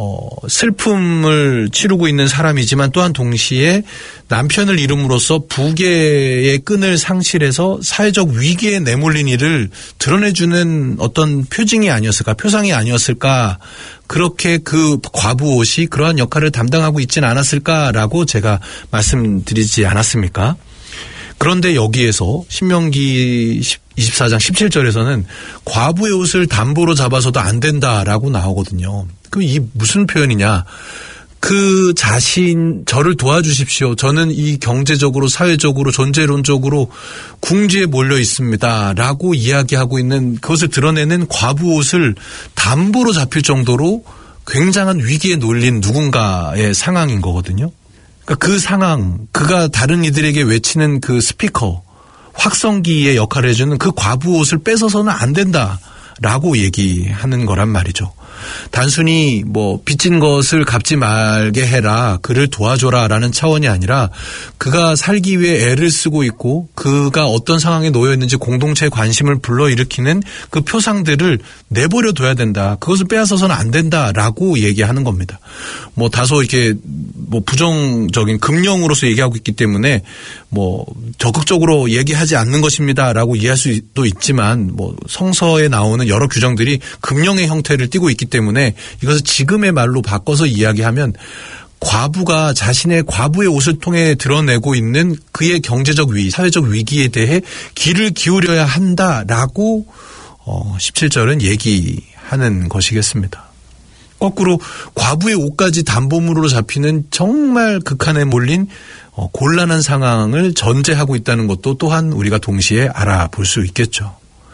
F: 슬픔을 치르고 있는 사람이지만 또한 동시에 남편을 잃음으로써 부계의 끈을 상실해서 사회적 위기에 내몰린 이를 드러내주는 어떤 표징이 아니었을까, 표상이 아니었을까, 그렇게 그 과부 옷이 그러한 역할을 담당하고 있지는 않았을까라고 제가 말씀드리지 않았습니까? 그런데 여기에서 신명기 24장 17절에서는 과부의 옷을 담보로 잡아서도 안 된다라고 나오거든요. 그럼 이 무슨 표현이냐? 그 자신, 저를 도와주십시오. 저는 이 경제적으로, 사회적으로, 존재론적으로 궁지에 몰려 있습니다. 라고 이야기하고 있는 그것을 드러내는 과부 옷을 담보로 잡힐 정도로 굉장한 위기에 놓인 누군가의 상황인 거거든요. 그러니까 그 상황, 그가 다른 이들에게 외치는 그 스피커, 확성기의 역할을 해주는 그 과부 옷을 뺏어서는 안 된다라고 얘기하는 거란 말이죠. 단순히 빚진 것을 갚지 말게 해라, 그를 도와줘라라는 차원이 아니라 그가 살기 위해 애를 쓰고 있고 그가 어떤 상황에 놓여 있는지 공동체의 관심을 불러일으키는 그 표상들을 내버려 둬야 된다. 그것을 빼앗아서는 안 된다라고 얘기하는 겁니다. 다소 이렇게 부정적인 금령으로서 얘기하고 있기 때문에 적극적으로 얘기하지 않는 것입니다라고 이해할 수도 있지만 성서에 나오는 여러 규정들이 금령의 형태를 띠고 있기 때문에 이것을 지금의 말로 바꿔서 이야기하면 과부가 자신의 과부의 옷을 통해 드러내고 있는 그의 경제적 위기, 사회적 위기에 대해 귀를 기울여야 한다라고 17절은 얘기하는 것이겠습니다. 거꾸로 과부의 옷까지 담보물로 잡히는 정말 극한에 몰린 곤란한 상황을 전제하고 있다는 것도 또한 우리가 동시에 알아볼 수 있겠죠.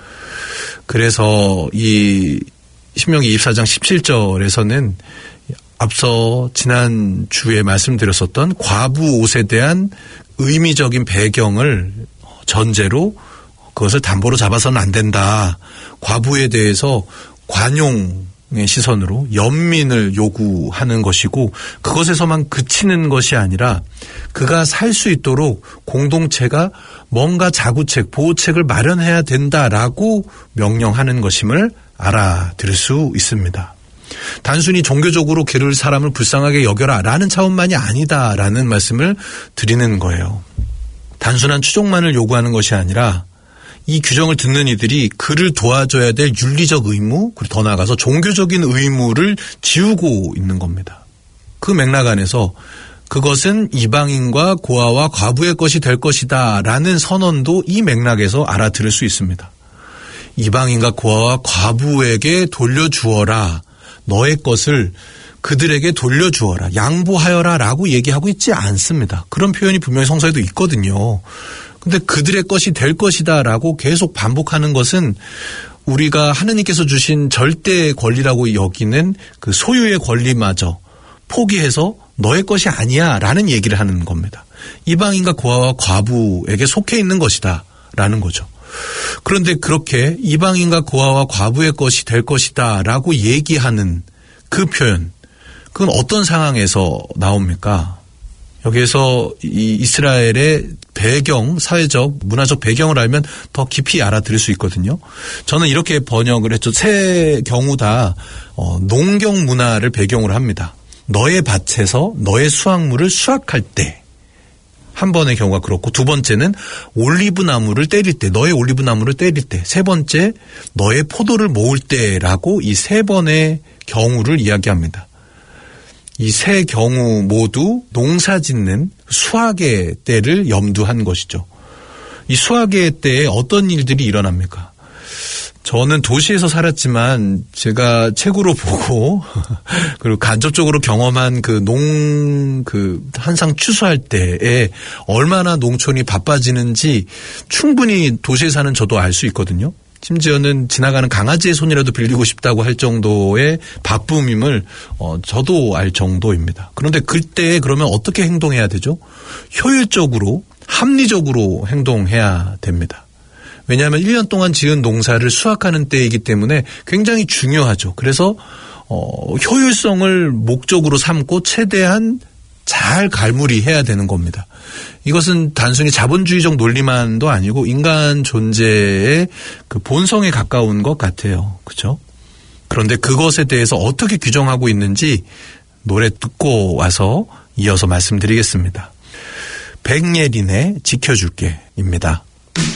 F: 그래서 이 신명기 24장 17절에서는 앞서 지난주에 말씀드렸었던 과부 옷에 대한 의미적인 배경을 전제로 그것을 담보로 잡아서는 안 된다. 과부에 대해서 관용의 시선으로 연민을 요구하는 것이고 그것에서만 그치는 것이 아니라 그가 살 수 있도록 공동체가 뭔가 자구책, 보호책을 마련해야 된다라고 명령하는 것임을 알아들을 수 있습니다. 단순히 종교적으로 게으를 사람을 불쌍하게 여겨라 라는 차원만이 아니다라는 말씀을 드리는 거예요. 단순한 추종만을 요구하는 것이 아니라 이 규정을 듣는 이들이 그를 도와줘야 될 윤리적 의무, 그리고 더 나아가서 종교적인 의무를 지우고 있는 겁니다. 그 맥락 안에서 그것은 이방인과 고아와 과부의 것이 될 것이다 라는 선언도 이 맥락에서 알아들을 수 있습니다. 이방인과 고아와 과부에게 돌려주어라. 너의 것을 그들에게 돌려주어라. 양보하여라 라고 얘기하고 있지 않습니다. 그런 표현이 분명히 성서에도 있거든요. 근데 그들의 것이 될 것이다 라고 계속 반복하는 것은 우리가 하느님께서 주신 절대 권리라고 여기는 그 소유의 권리마저 포기해서 너의 것이 아니야 라는 얘기를 하는 겁니다. 이방인과 고아와 과부에게 속해 있는 것이다 라는 거죠. 그런데 그렇게 이방인과 고아와 과부의 것이 될 것이다 라고 얘기하는 그 표현, 그건 어떤 상황에서 나옵니까? 여기에서 이 이스라엘의 배경, 사회적, 문화적 배경을 알면 더 깊이 알아들을 수 있거든요. 저는 이렇게 번역을 했죠. 세 경우 다 농경 문화를 배경으로 합니다. 너의 밭에서 너의 수확물을 수확할 때 한 번의 경우가 그렇고 두 번째는 올리브 나무를 때릴 때, 너의 올리브 나무를 때릴 때, 세 번째 너의 포도를 모을 때라고 이 세 번의 경우를 이야기합니다. 이 세 경우 모두 농사 짓는 수확의 때를 염두한 것이죠. 이 수확의 때에 어떤 일들이 일어납니까? 저는 도시에서 살았지만 제가 책으로 보고 그리고 간접적으로 경험한 한상 추수할 때에 얼마나 농촌이 바빠지는지 충분히 도시에 사는 저도 알 수 있거든요. 심지어는 지나가는 강아지의 손이라도 빌리고 싶다고 할 정도의 바쁨임을 저도 알 정도입니다. 그런데 그때 그러면 어떻게 행동해야 되죠? 효율적으로, 합리적으로 행동해야 됩니다. 왜냐하면 1년 동안 지은 농사를 수확하는 때이기 때문에 굉장히 중요하죠. 그래서 효율성을 목적으로 삼고 최대한 잘 갈무리해야 되는 겁니다. 이것은 단순히 자본주의적 논리만도 아니고 인간 존재의 그 본성에 가까운 것 같아요. 그렇죠? 그런데 그것에 대해서 어떻게 규정하고 있는지 노래 듣고 와서 이어서 말씀드리겠습니다. 백예린의 지켜줄게입니다.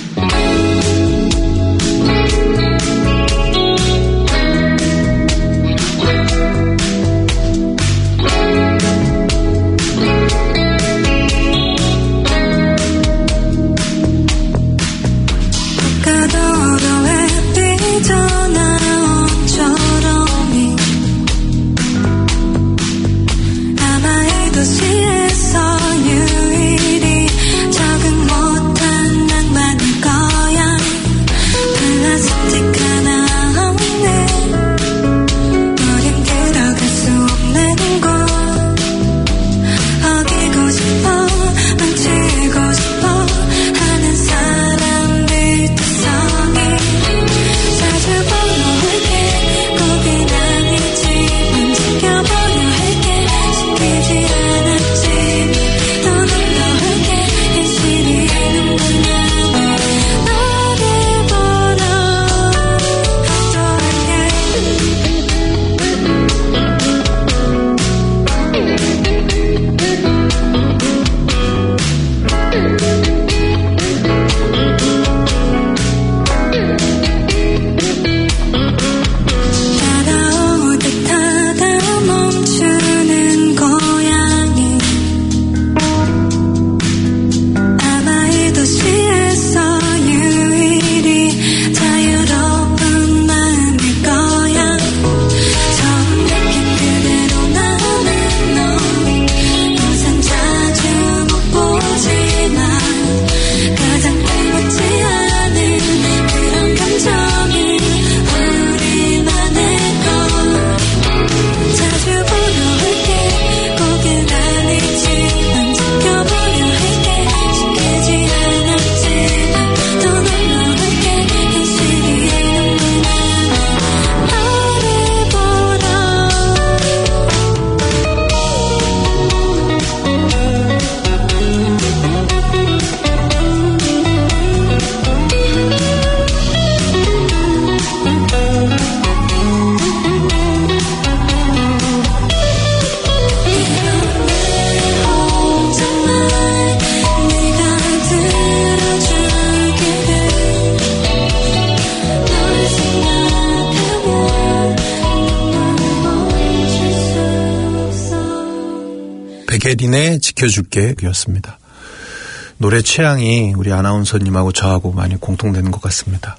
F: 백예린의 지켜줄게 였습니다. 노래 취향이 우리 아나운서님하고 저하고 많이 공통되는 것 같습니다.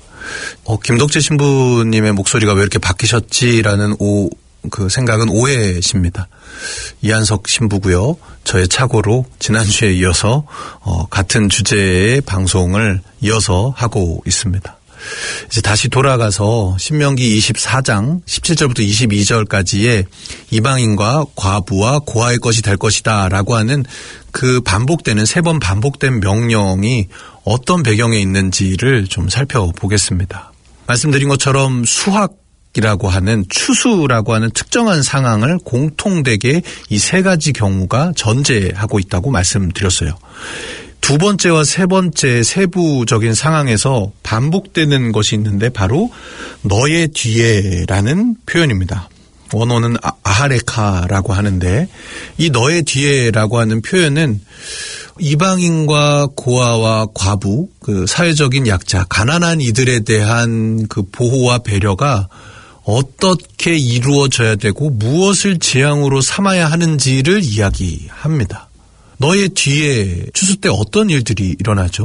F: 김덕재 신부님의 목소리가 왜 이렇게 바뀌셨지라는 그 생각은 오해십니다. 이한석 신부고요. 저의 착오로 지난주에 이어서 같은 주제의 방송을 이어서 하고 있습니다. 이제 다시 돌아가서 신명기 24장 17절부터 22절까지의 이방인과 과부와 고아의 것이 될 것이다 라고 하는 그 반복되는 3번 반복된 명령이 어떤 배경에 있는지를 좀 살펴보겠습니다. 말씀드린 것처럼 수확이라고 하는 추수라고 하는 특정한 상황을 공통되게 이 3가지 경우가 전제하고 있다고 말씀드렸어요. 두 번째와 세 번째 세부적인 상황에서 반복되는 것이 있는데 바로 너의 뒤에라는 표현입니다. 원어는 아하레카라고 하는데 이 너의 뒤에라고 하는 표현은 이방인과 고아와 과부, 그 사회적인 약자, 가난한 이들에 대한 그 보호와 배려가 어떻게 이루어져야 되고 무엇을 지향으로 삼아야 하는지를 이야기합니다. 너의 뒤에 추수 때 어떤 일들이 일어나죠?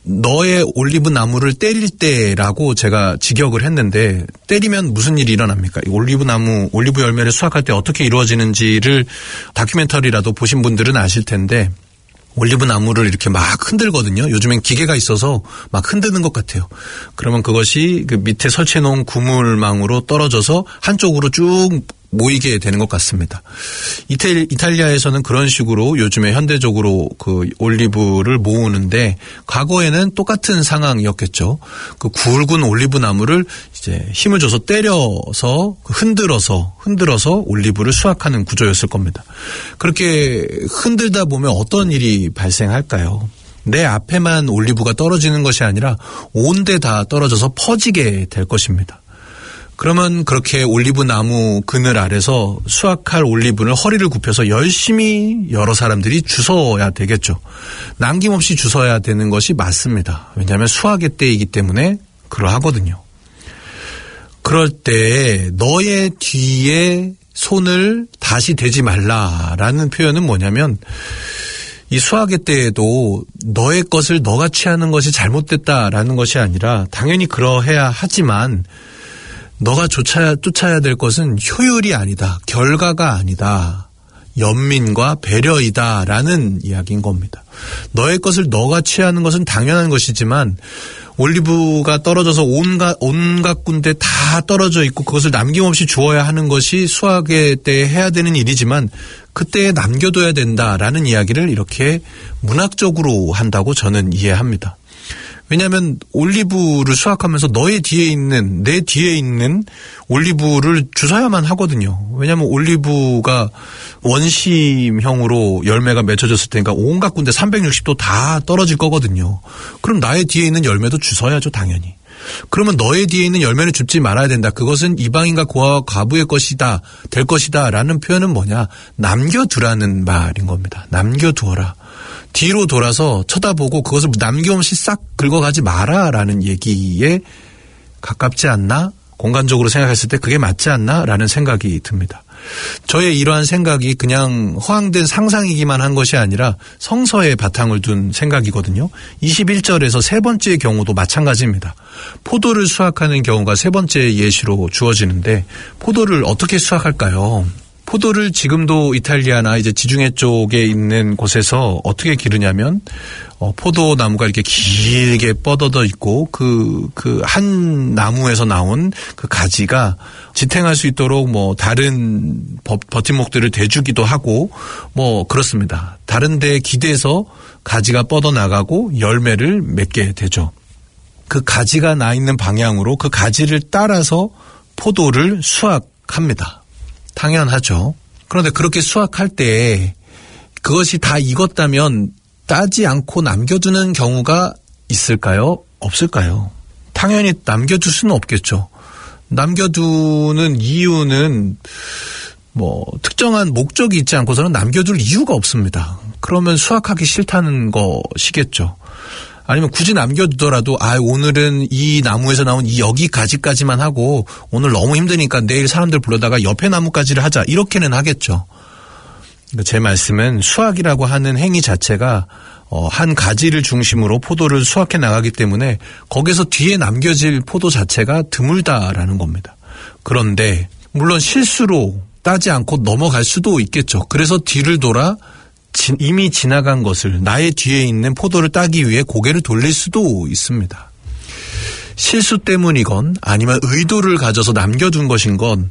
F: 너의 올리브 나무를 때릴 때라고 제가 직역을 했는데 때리면 무슨 일이 일어납니까? 올리브 나무, 올리브 열매를 수확할 때 어떻게 이루어지는지를 다큐멘터리라도 보신 분들은 아실 텐데 올리브 나무를 이렇게 막 흔들거든요. 요즘엔 기계가 있어서 막 흔드는 것 같아요. 그러면 그것이 그 밑에 설치해 놓은 그물망으로 떨어져서 한쪽으로 쭉 모이게 되는 것 같습니다. 이탈리아에서는 그런 식으로 요즘에 현대적으로 그 올리브를 모으는데 과거에는 똑같은 상황이었겠죠. 그 굵은 올리브 나무를 이제 힘을 줘서 때려서 흔들어서 올리브를 수확하는 구조였을 겁니다. 그렇게 흔들다 보면 어떤 일이 발생할까요? 내 앞에만 올리브가 떨어지는 것이 아니라 온 데 다 떨어져서 퍼지게 될 것입니다. 그러면 그렇게 올리브 나무 그늘 아래서 수확할 올리브를 허리를 굽혀서 열심히 여러 사람들이 주워야 되겠죠. 남김없이 주워야 되는 것이 맞습니다. 왜냐하면 수확의 때이기 때문에 그러하거든요. 그럴 때 너의 뒤에 손을 다시 대지 말라라는 표현은 뭐냐면 이 수확의 때에도 너의 것을 너가 취하는 것이 잘못됐다라는 것이 아니라 당연히 그러해야 하지만 너가 쫓아야 될 것은 효율이 아니다. 결과가 아니다. 연민과 배려이다라는 이야기인 겁니다. 너의 것을 너가 취하는 것은 당연한 것이지만 올리브가 떨어져서 온갖 군데 다 떨어져 있고 그것을 남김없이 주어야 하는 것이 수확의 때 해야 되는 일이지만 그때에 남겨둬야 된다라는 이야기를 이렇게 문학적으로 한다고 저는 이해합니다. 왜냐하면 올리브를 수확하면서 내 뒤에 있는 올리브를 주워야만 하거든요. 왜냐하면 올리브가 원심형으로 열매가 맺혀졌을 테니까 온갖 군데 360도 다 떨어질 거거든요. 그럼 나의 뒤에 있는 열매도 주워야죠, 당연히. 그러면 너의 뒤에 있는 열매는 줍지 말아야 된다. 그것은 이방인과 고아와 과부의 것이다, 될 것이다 라는 표현은 뭐냐? 남겨두라는 말인 겁니다. 남겨두어라. 뒤로 돌아서 쳐다보고 그것을 남김없이 싹 긁어가지 마라라는 얘기에 가깝지 않나? 공간적으로 생각했을 때 그게 맞지 않나? 라는 생각이 듭니다. 저의 이러한 생각이 그냥 허황된 상상이기만 한 것이 아니라 성서에 바탕을 둔 생각이거든요. 21절에서 세 번째의 경우도 마찬가지입니다. 포도를 수확하는 경우가 세 번째 예시로 주어지는데 포도를 어떻게 수확할까요? 포도를 지금도 이탈리아나 이제 지중해 쪽에 있는 곳에서 어떻게 기르냐면 포도나무가 이렇게 길게 뻗어져 있고 그 한 나무에서 나온 그 가지가 지탱할 수 있도록 뭐 다른 버팀목들을 대주기도 하고 뭐 그렇습니다. 다른 데에 기대서 가지가 뻗어 나가고 열매를 맺게 되죠. 그 가지가 나 있는 방향으로 그 가지를 따라서 포도를 수확합니다. 당연하죠. 그런데 그렇게 수확할 때 그것이 다 익었다면 따지 않고 남겨두는 경우가 있을까요? 없을까요? 당연히 남겨둘 수는 없겠죠. 남겨두는 이유는 뭐 특정한 목적이 있지 않고서는 남겨둘 이유가 없습니다. 그러면 수확하기 싫다는 것이겠죠. 아니면 굳이 남겨두더라도 오늘은 이 나무에서 나온 이 여기 가지까지만 하고 오늘 너무 힘드니까 내일 사람들 불러다가 옆에 나무까지를 하자 이렇게는 하겠죠. 제 말씀은 수확이라고 하는 행위 자체가 한 가지를 중심으로 포도를 수확해 나가기 때문에 거기서 뒤에 남겨질 포도 자체가 드물다라는 겁니다. 그런데 물론 실수로 따지 않고 넘어갈 수도 있겠죠. 그래서 뒤를 돌아 이미 지나간 것을 나의 뒤에 있는 포도를 따기 위해 고개를 돌릴 수도 있습니다. 실수 때문이건 아니면 의도를 가져서 남겨둔 것인 건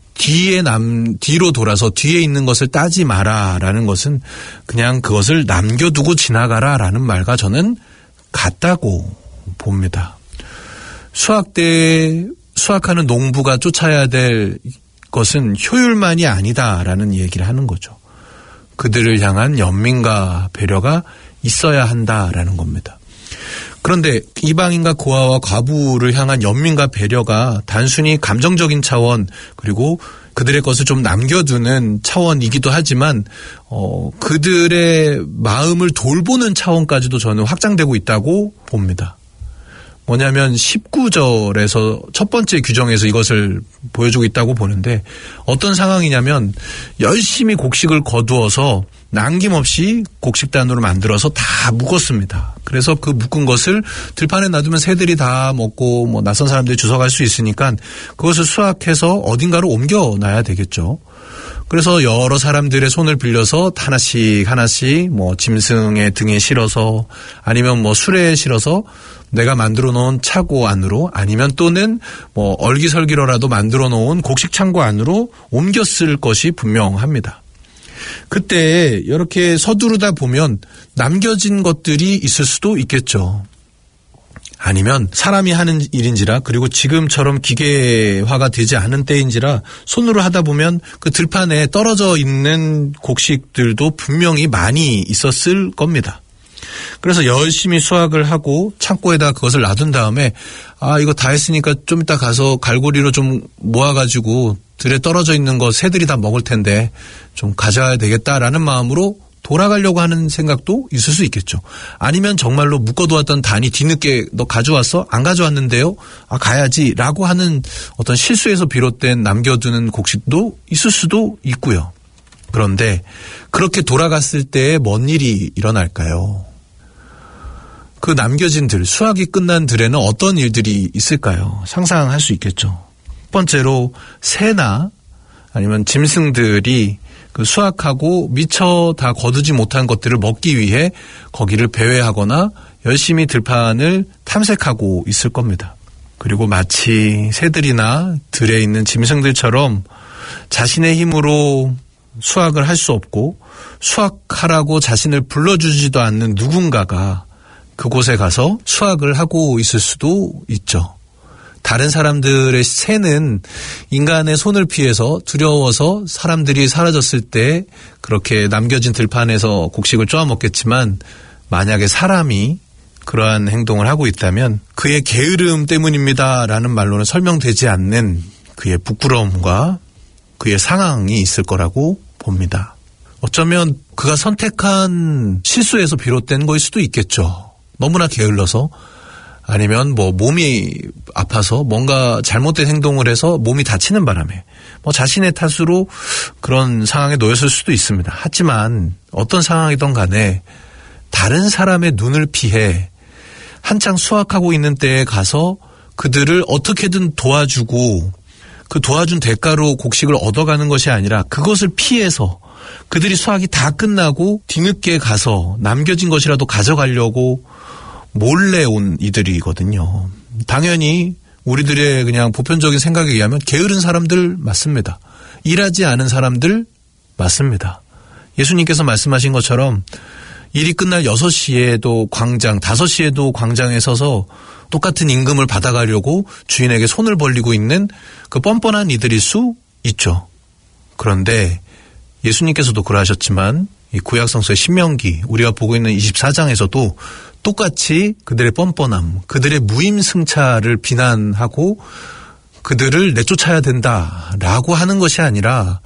F: 뒤로 돌아서 뒤에 있는 것을 따지 마라라는 것은 그냥 그것을 남겨두고 지나가라라는 말과 저는 같다고 봅니다. 수확 때 수확하는 농부가 쫓아야 될 것은 효율만이 아니다라는 얘기를 하는 거죠. 그들을 향한 연민과 배려가 있어야 한다라는 겁니다. 그런데 이방인과 고아와 과부를 향한 연민과 배려가 단순히 감정적인 차원 그리고 그들의 것을 좀 남겨두는 차원이기도 하지만 그들의 마음을 돌보는 차원까지도 저는 확장되고 있다고 봅니다. 뭐냐면 19절에서 첫 번째 규정에서 이것을 보여주고 있다고 보는데 어떤 상황이냐면 열심히 곡식을 거두어서 남김없이 곡식단으로 만들어서 다 묶었습니다. 그래서 그 묶은 것을 들판에 놔두면 새들이 다 먹고 뭐 낯선 사람들이 주워갈 수 있으니까 그것을 수확해서 어딘가로 옮겨놔야 되겠죠. 그래서 여러 사람들의 손을 빌려서 하나씩 뭐 짐승의 등에 실어서 아니면 뭐 수레에 실어서 내가 만들어 놓은 차고 안으로 아니면 또는 뭐 얼기설기로라도 만들어 놓은 곡식 창고 안으로 옮겼을 것이 분명합니다. 그때 이렇게 서두르다 보면 남겨진 것들이 있을 수도 있겠죠. 아니면 사람이 하는 일인지라 그리고 지금처럼 기계화가 되지 않은 때인지라 손으로 하다 보면 그 들판에 떨어져 있는 곡식들도 분명히 많이 있었을 겁니다. 그래서 열심히 수확을 하고 창고에다 그것을 놔둔 다음에 이거 다 했으니까 좀 이따 가서 갈고리로 좀 모아가지고 들에 떨어져 있는 거 새들이 다 먹을 텐데 좀 가져야 되겠다라는 마음으로 돌아가려고 하는 생각도 있을 수 있겠죠. 아니면 정말로 묶어두었던 단이 뒤늦게 너 가져왔어? 안 가져왔는데요? 가야지 라고 하는 어떤 실수에서 비롯된 남겨두는 곡식도 있을 수도 있고요. 그런데 그렇게 돌아갔을 때 뭔 일이 일어날까요? 그 남겨진 들, 수확이 끝난 들에는 어떤 일들이 있을까요? 상상할 수 있겠죠. 첫 번째로 새나 아니면 짐승들이 그 수확하고 미처 다 거두지 못한 것들을 먹기 위해 거기를 배회하거나 열심히 들판을 탐색하고 있을 겁니다. 그리고 마치 새들이나 들에 있는 짐승들처럼 자신의 힘으로 수확을 할 수 없고 수확하라고 자신을 불러주지도 않는 누군가가 그곳에 가서 수확을 하고 있을 수도 있죠. 다른 사람들의 새는 인간의 손을 피해서 두려워서 사람들이 사라졌을 때 그렇게 남겨진 들판에서 곡식을 쪼아 먹겠지만 만약에 사람이 그러한 행동을 하고 있다면 그의 게으름 때문입니다라는 말로는 설명되지 않는 그의 부끄러움과 그의 상황이 있을 거라고 봅니다. 어쩌면 그가 선택한 실수에서 비롯된 거일 수도 있겠죠. 너무나 게을러서 아니면 뭐 몸이 아파서 뭔가 잘못된 행동을 해서 몸이 다치는 바람에 뭐 자신의 탓으로 그런 상황에 놓였을 수도 있습니다. 하지만 어떤 상황이든 간에 다른 사람의 눈을 피해 한창 수확하고 있는 때에 가서 그들을 어떻게든 도와주고 그 도와준 대가로 곡식을 얻어가는 것이 아니라 그것을 피해서 그들이 수확이 다 끝나고 뒤늦게 가서 남겨진 것이라도 가져가려고 몰래 온 이들이거든요. 당연히 우리들의 그냥 보편적인 생각에 의하면 게으른 사람들 맞습니다. 일하지 않은 사람들 맞습니다. 예수님께서 말씀하신 것처럼 일이 끝날 6시에도 광장, 5시에도 광장에 서서 똑같은 임금을 받아가려고 주인에게 손을 벌리고 있는 그 뻔뻔한 이들일 수 있죠. 그런데 예수님께서도 그러하셨지만 이 구약성서의 신명기 우리가 보고 있는 24장에서도 똑같이 그들의 뻔뻔함, 그들의 무임승차를 비난하고 그들을 내쫓아야 된다라고 하는 것이 아니라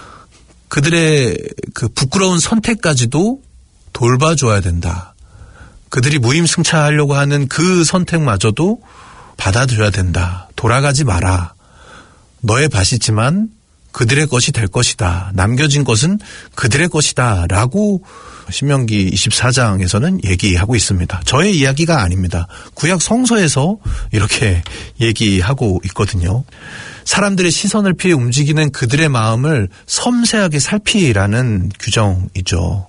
F: 그들의 그 부끄러운 선택까지도 돌봐줘야 된다. 그들이 무임승차하려고 하는 그 선택마저도 받아줘야 된다. 돌아가지 마라. 너의 밭이지만 그들의 것이 될 것이다. 남겨진 것은 그들의 것이다. 라고 신명기 24장에서는 얘기하고 있습니다. 저의 이야기가 아닙니다. 구약 성서에서 이렇게 얘기하고 있거든요. 사람들의 시선을 피해 움직이는 그들의 마음을 섬세하게 살피라는 규정이죠.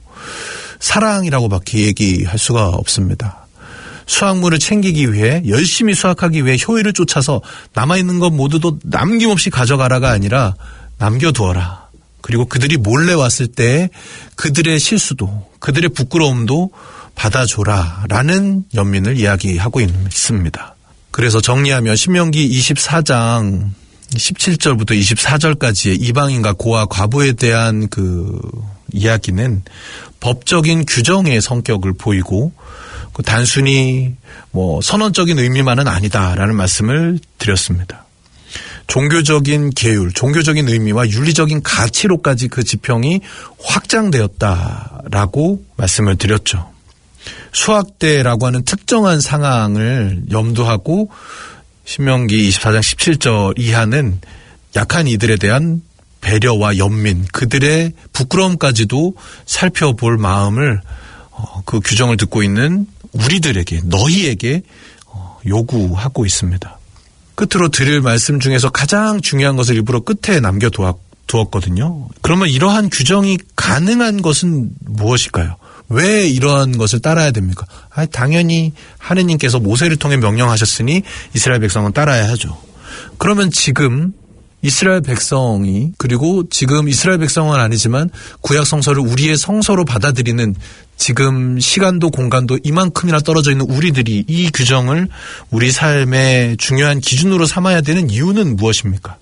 F: 사랑이라고밖에 얘기할 수가 없습니다. 수확물을 챙기기 위해 열심히 수확하기 위해 효율을 쫓아서 남아있는 것 모두도 남김없이 가져가라가 아니라 남겨두어라. 그리고 그들이 몰래 왔을 때 그들의 실수도 그들의 부끄러움도 받아줘라 라는 연민을 이야기하고 있습니다. 그래서 정리하면 신명기 24장 17절부터 24절까지의 이방인과 고아 과부에 대한 그 이야기는 법적인 규정의 성격을 보이고 단순히 뭐 선언적인 의미만은 아니다라는 말씀을 드렸습니다. 종교적인 계율, 종교적인 의미와 윤리적인 가치로까지 그 지평이 확장되었다라고 말씀을 드렸죠. 수확대라고 하는 특정한 상황을 염두하고 신명기 24장 17절 이하는 약한 이들에 대한 배려와 연민, 그들의 부끄러움까지도 살펴볼 마음을 그 규정을 듣고 있는 우리들에게, 너희에게 요구하고 있습니다. 끝으로 드릴 말씀 중에서 가장 중요한 것을 일부러 끝에 남겨두었거든요. 그러면 이러한 규정이 가능한 것은 무엇일까요? 왜 이러한 것을 따라야 됩니까? 당연히 하느님께서 모세를 통해 명령하셨으니 이스라엘 백성은 따라야 하죠. 그러면 지금 이스라엘 백성이, 그리고 지금 이스라엘 백성은 아니지만 구약 성서를 우리의 성서로 받아들이는 지금 시간도 공간도 이만큼이나 떨어져 있는 우리들이 이 규정을 우리 삶의 중요한 기준으로 삼아야 되는 이유는 무엇입니까?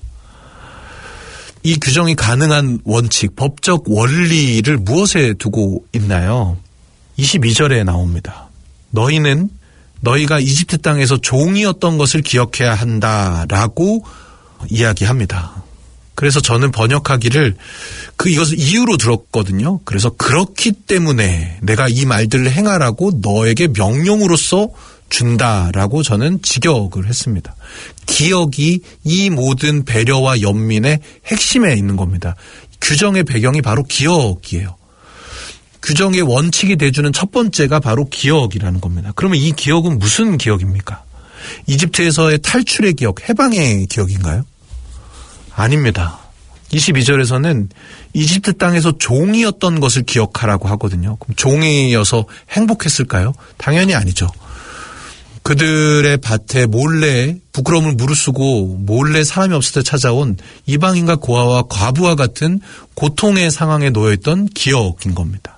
F: 이 규정이 가능한 원칙, 법적 원리를 무엇에 두고 있나요? 22절에 나옵니다. 너희는 너희가 이집트 땅에서 종이었던 것을 기억해야 한다라고 이야기합니다. 그래서 저는 번역하기를 이것을 이유로 들었거든요. 그래서 그렇기 때문에 내가 이 말들을 행하라고 너에게 명령으로서 준다라고 저는 직역을 했습니다. 기억이 이 모든 배려와 연민의 핵심에 있는 겁니다. 규정의 배경이 바로 기억이에요. 규정의 원칙이 돼주는 첫 번째가 바로 기억이라는 겁니다. 그러면 이 기억은 무슨 기억입니까? 이집트에서의 탈출의 기억, 해방의 기억인가요? 아닙니다. 22절에서는 이집트 땅에서 종이었던 것을 기억하라고 하거든요. 그럼 종이어서 행복했을까요? 당연히 아니죠. 그들의 밭에 몰래 부끄러움을 무릅쓰고 몰래 사람이 없을 때 찾아온 이방인과 고아와 과부와 같은 고통의 상황에 놓여있던 기억인 겁니다.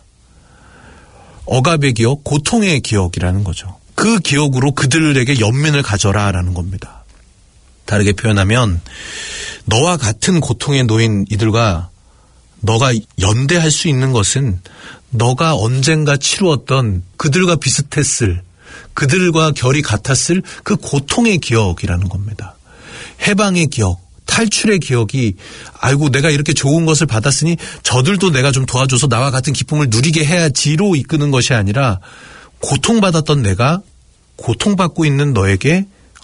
F: 억압의 기억, 고통의 기억이라는 거죠. 그 기억으로 그들에게 연민을 가져라라는 겁니다. 다르게 표현하면 너와 같은 고통에 놓인 이들과 너가 연대할 수 있는 것은 너가 언젠가 치루었던 그들과 비슷했을, 그들과 결이 같았을 그 고통의 기억이라는 겁니다. 해방의 기억, 탈출의 기억이 아이고 내가 이렇게 좋은 것을 받았으니 저들도 내가 좀 도와줘서 나와 같은 기쁨을 누리게 해야지로 이끄는 것이 아니라 고통받았던 내가 고통받고 있는 너에게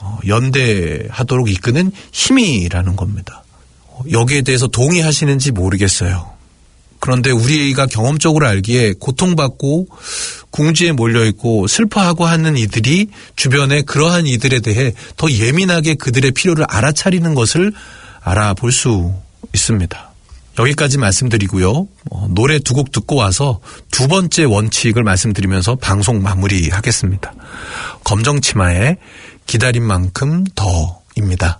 F: 연대하도록 이끄는 힘이라는 겁니다. 여기에 대해서 동의하시는지 모르겠어요. 그런데 우리가 경험적으로 알기에 고통받고 궁지에 몰려있고 슬퍼하고 하는 이들이 주변에 그러한 이들에 대해 더 예민하게 그들의 필요를 알아차리는 것을 알아볼 수 있습니다. 여기까지 말씀드리고요. 노래 두 곡 듣고 와서 두 번째 원칙을 말씀드리면서 방송 마무리하겠습니다. 검정치마의 기다린 만큼 더입니다.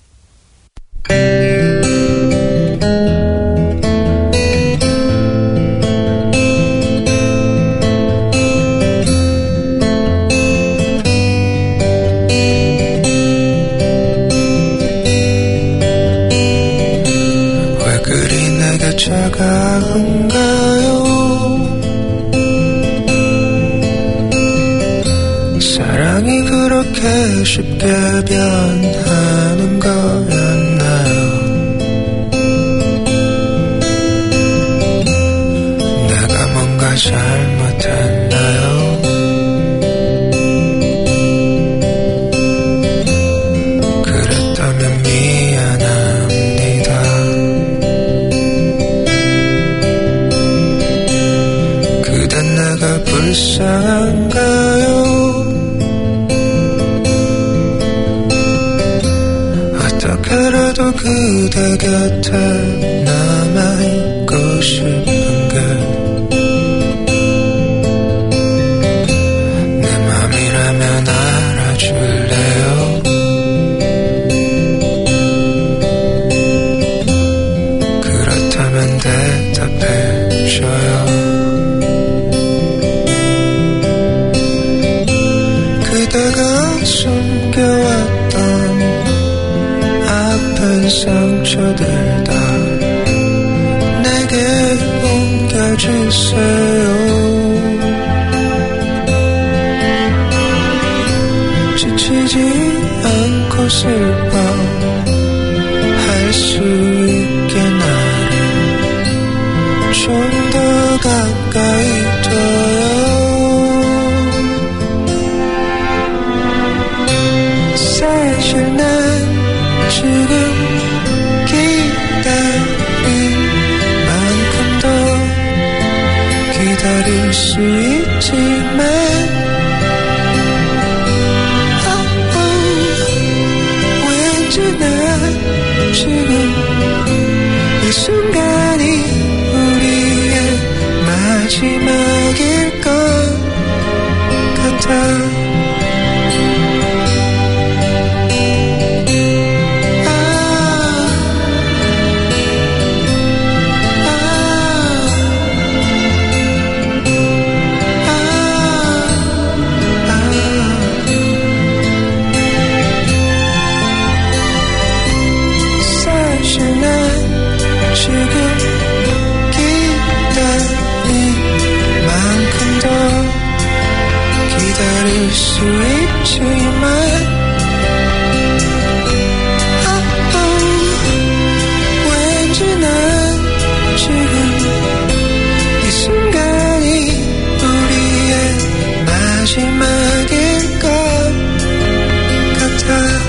J: 차가운가요? 사랑이 그렇게 쉽게 변하는 거였나요? 내가 뭔가 잘못했나요? 그랬다면 미안합니다. 내가 불쌍한가요? 어떻게라도 그대 곁에 남아있고 싶은 게 내 맘이라면 알아줄래요? 그렇다면 대답해줘요. 그대가 숨겨왔던 아픈 상처들 다 내게 옮겨주세요. 지치지 않고 슬퍼할 수 있게 나를 좀 더 가까이 둬요. 사실 난 지금 기다리는 수 있지만 왠지 난 지금 이 순간이 우리의 마지막일 것 같아. 기다릴 수 있지만 왠지 난 지금 이 순간이 우리의 마지막일 것 같아.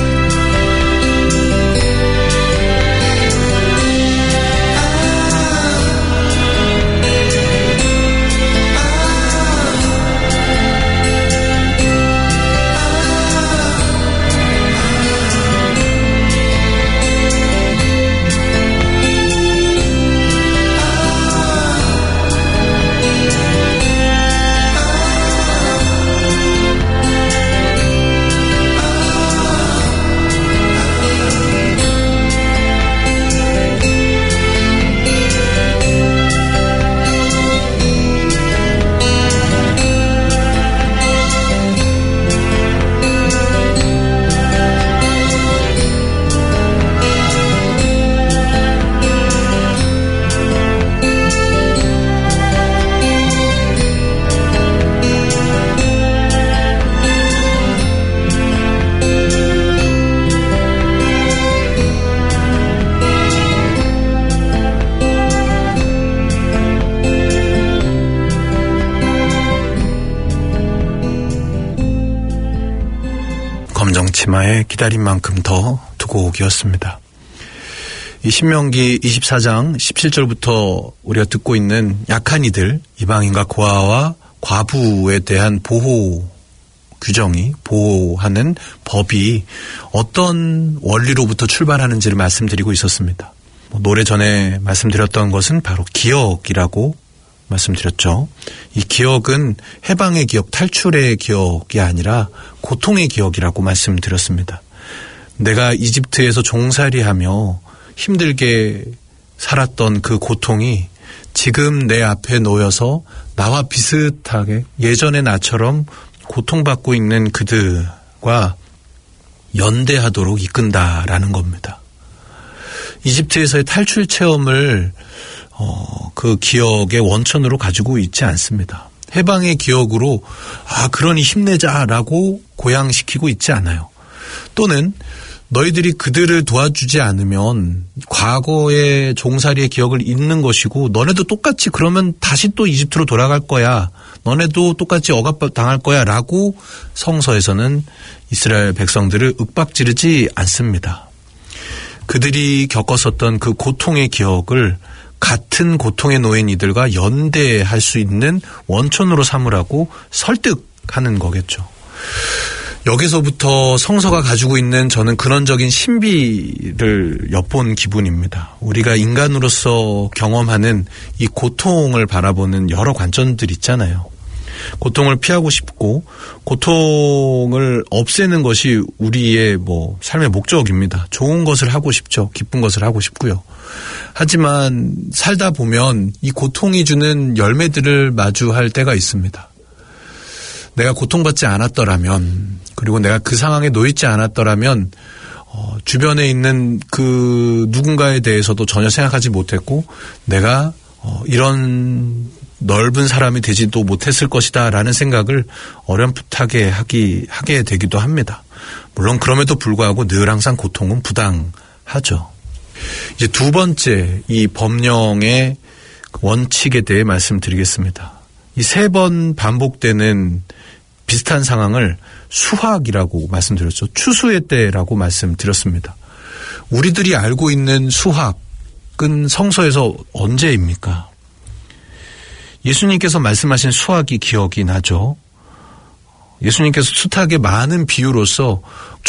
F: 치마의 기다린 만큼 더 두 곡이었습니다. 이 신명기 24장 17절부터 우리가 듣고 있는 약한 이들, 이방인과 고아와 과부에 대한 보호 규정이, 보호하는 법이 어떤 원리로부터 출발하는지를 말씀드리고 있었습니다. 노래 전에 말씀드렸던 것은 바로 기억이라고 말씀드렸죠. 이 기억은 해방의 기억, 탈출의 기억이 아니라 고통의 기억이라고 말씀드렸습니다. 내가 이집트에서 종살이하며 힘들게 살았던 그 고통이 지금 내 앞에 놓여서 나와 비슷하게 예전의 나처럼 고통받고 있는 그들과 연대하도록 이끈다라는 겁니다. 이집트에서의 탈출 체험을 그 기억의 원천으로 가지고 있지 않습니다. 해방의 기억으로 그러니 힘내자라고 고양시키고 있지 않아요. 또는 너희들이 그들을 도와주지 않으면 과거의 종살이의 기억을 잊는 것이고 너네도 똑같이 그러면 다시 또 이집트로 돌아갈 거야. 너네도 똑같이 억압당할 거야 라고 성서에서는 이스라엘 백성들을 윽박지르지 않습니다. 그들이 겪었었던 그 고통의 기억을 같은 고통에 놓인 이들과 연대할 수 있는 원천으로 삼으라고 설득하는 거겠죠. 여기서부터 성서가 가지고 있는 저는 근원적인 신비를 엿본 기분입니다. 우리가 인간으로서 경험하는 이 고통을 바라보는 여러 관점들 있잖아요. 고통을 피하고 싶고 고통을 없애는 것이 우리의 삶의 목적입니다. 좋은 것을 하고 싶죠. 기쁜 것을 하고 싶고요. 하지만 살다 보면 이 고통이 주는 열매들을 마주할 때가 있습니다. 내가 고통받지 않았더라면, 그리고 내가 그 상황에 놓이지 않았더라면 주변에 있는 그 누군가에 대해서도 전혀 생각하지 못했고 내가 이런 넓은 사람이 되지도 못했을 것이다 라는 생각을 어렴풋하게 하게 되기도 합니다. 물론 그럼에도 불구하고 늘 항상 고통은 부당하죠. 이제 두 번째 이 법령의 원칙에 대해 말씀드리겠습니다. 이 3번 반복되는 비슷한 상황을 수학이라고 말씀드렸죠. 추수의 때라고 말씀드렸습니다. 우리들이 알고 있는 수학은 성서에서 언제입니까? 예수님께서 말씀하신 수학이 기억이 나죠. 예수님께서 숱하게 많은 비유로서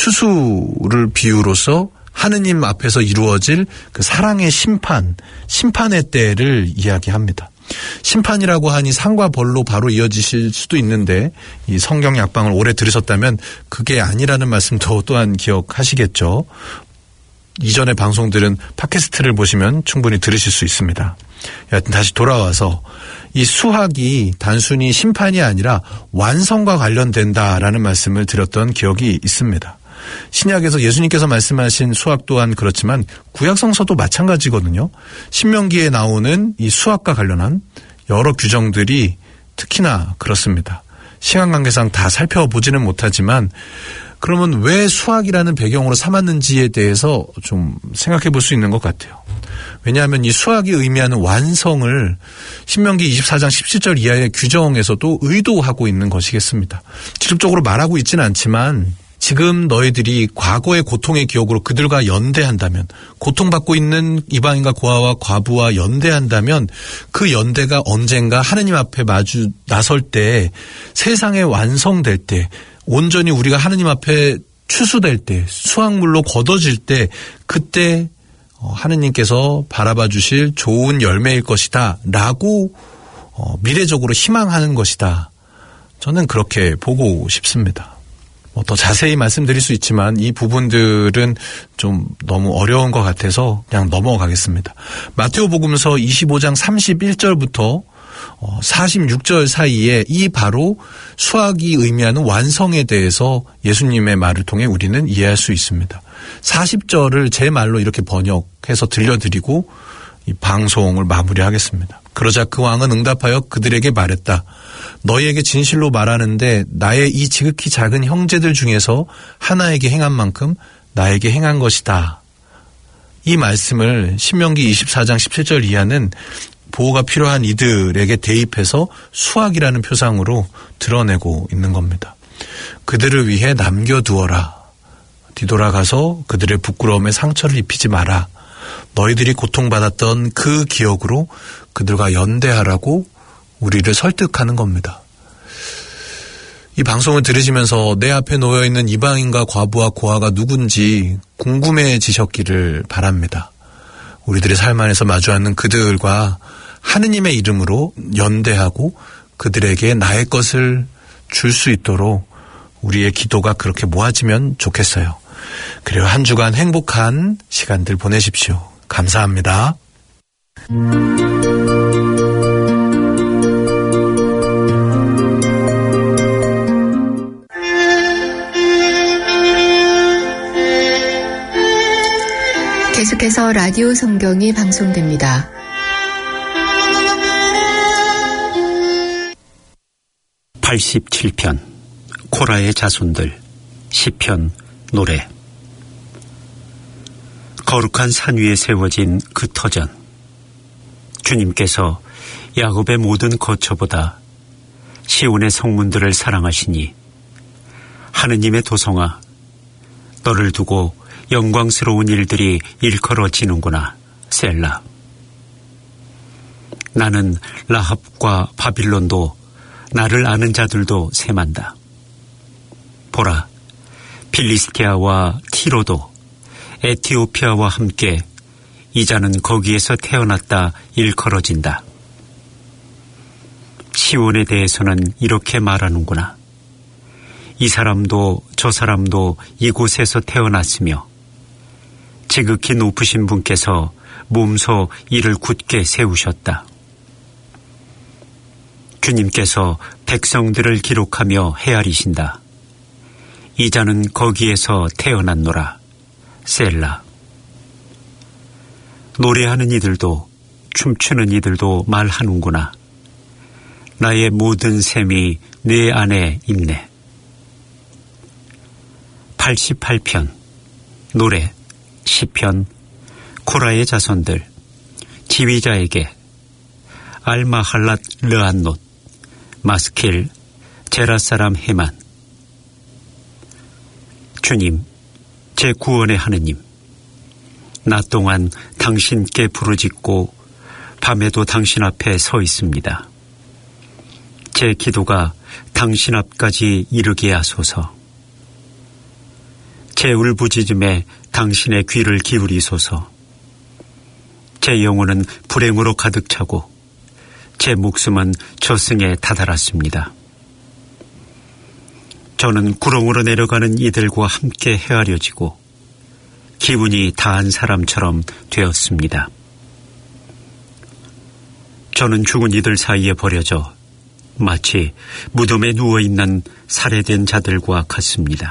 F: 추수를 비유로서 하느님 앞에서 이루어질 그 사랑의 심판의 때를 이야기합니다. 심판이라고 하니 상과 벌로 바로 이어지실 수도 있는데 이 성경 약방을 오래 들으셨다면 그게 아니라는 말씀도 또한 기억하시겠죠. 이전의 방송들은 팟캐스트를 보시면 충분히 들으실 수 있습니다. 여하튼 다시 돌아와서 이 수학이 단순히 심판이 아니라 완성과 관련된다라는 말씀을 드렸던 기억이 있습니다. 신약에서 예수님께서 말씀하신 수학 또한 그렇지만 구약성서도 마찬가지거든요. 신명기에 나오는 이 수학과 관련한 여러 규정들이 특히나 그렇습니다. 시간 관계상 다 살펴보지는 못하지만 그러면 왜 수학이라는 배경으로 삼았는지에 대해서 좀 생각해 볼 수 있는 것 같아요. 왜냐하면 이 수학이 의미하는 완성을 신명기 24장 17절 이하의 규정에서도 의도하고 있는 것이겠습니다. 직접적으로 말하고 있지는 않지만 지금 너희들이 과거의 고통의 기억으로 그들과 연대한다면, 고통받고 있는 이방인과 고아와 과부와 연대한다면 그 연대가 언젠가 하느님 앞에 마주 나설 때, 세상에 완성될 때, 온전히 우리가 하느님 앞에 추수될 때, 수확물로 거둬질 때, 그때 하느님께서 바라봐 주실 좋은 열매일 것이다 라고 미래적으로 희망하는 것이다. 저는 그렇게 보고 싶습니다. 더 자세히 말씀드릴 수 있지만 이 부분들은 좀 너무 어려운 것 같아서 그냥 넘어가겠습니다. 마테오복음서 25장 31절부터 46절 사이에 이 바로 수학이 의미하는 완성에 대해서 예수님의 말을 통해 우리는 이해할 수 있습니다. 40절을 제 말로 이렇게 번역해서 들려드리고 이 방송을 마무리하겠습니다. 그러자 그 왕은 응답하여 그들에게 말했다. 너희에게 진실로 말하는데 나의 이 지극히 작은 형제들 중에서 하나에게 행한 만큼 나에게 행한 것이다. 이 말씀을 신명기 24장 17절 이하는 보호가 필요한 이들에게 대입해서 수학이라는 표상으로 드러내고 있는 겁니다. 그들을 위해 남겨두어라. 뒤돌아가서 그들의 부끄러움에 상처를 입히지 마라. 너희들이 고통받았던 그 기억으로 그들과 연대하라고 우리를 설득하는 겁니다. 이 방송을 들으시면서 내 앞에 놓여있는 이방인과 과부와 고아가 누군지 궁금해지셨기를 바랍니다. 우리들의 삶 안에서 마주하는 그들과 하느님의 이름으로 연대하고 그들에게 나의 것을 줄 수 있도록 우리의 기도가 그렇게 모아지면 좋겠어요. 그리고 한 주간 행복한 시간들 보내십시오. 감사합니다.
K: 계속해서 라디오 성경이 방송됩니다.
L: (87편) 코라의 자손들 시편 노래. 거룩한 산 위에 세워진 그 터전, 주님께서 야곱의 모든 거처보다 시온의 성문들을 사랑하시니 하느님의 도성아, 너를 두고 영광스러운 일들이 일컬어지는구나. 셀라. 나는 라합과 바빌론도 나를 아는 자들도 셈한다. 보라, 필리스티아와 티로도 에티오피아와 함께 이자는 거기에서 태어났다 일컬어진다. 시온에 대해서는 이렇게 말하는구나. 이 사람도 저 사람도 이곳에서 태어났으며 지극히 높으신 분께서 몸소 이를 굳게 세우셨다. 주님께서 백성들을 기록하며 헤아리신다. 이자는 거기에서 태어났노라. 셀라. 노래하는 이들도 춤추는 이들도 말하는구나. 나의 모든 셈이 내 안에 있네. 88편 노래 시편 코라의 자손들 지휘자에게 알마할랏 르안롯 마스킬 제라사람 헤만. 주님, 제 구원의 하느님, 낮 동안 당신께 부르짖고 밤에도 당신 앞에 서 있습니다. 제 기도가 당신 앞까지 이르게 하소서. 제 울부짖음에 당신의 귀를 기울이소서. 제 영혼은 불행으로 가득 차고 제 목숨은 저승에 다다랐습니다. 저는 구렁으로 내려가는 이들과 함께 헤아려지고 기운이 다한 사람처럼 되었습니다. 저는 죽은 이들 사이에 버려져 마치 무덤에 누워있는 살해된 자들과 같습니다.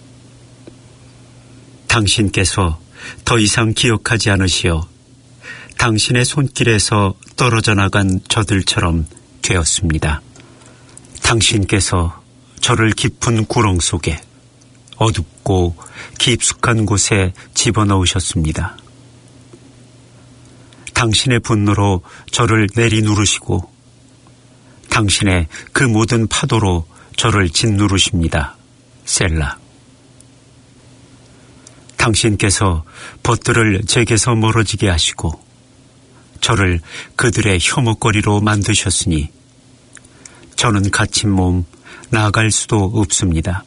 L: 당신께서 더 이상 기억하지 않으시어 당신의 손길에서 떨어져 나간 저들처럼 되었습니다. 당신께서 저를 깊은 구렁 속에 어둡고 깊숙한 곳에 집어넣으셨습니다. 당신의 분노로 저를 내리누르시고 당신의 그 모든 파도로 저를 짓누르십니다. 셀라. 당신께서 벗들을 제게서 멀어지게 하시고 저를 그들의 혐오거리로 만드셨으니 저는 갇힌 몸 나아갈 수도 없습니다.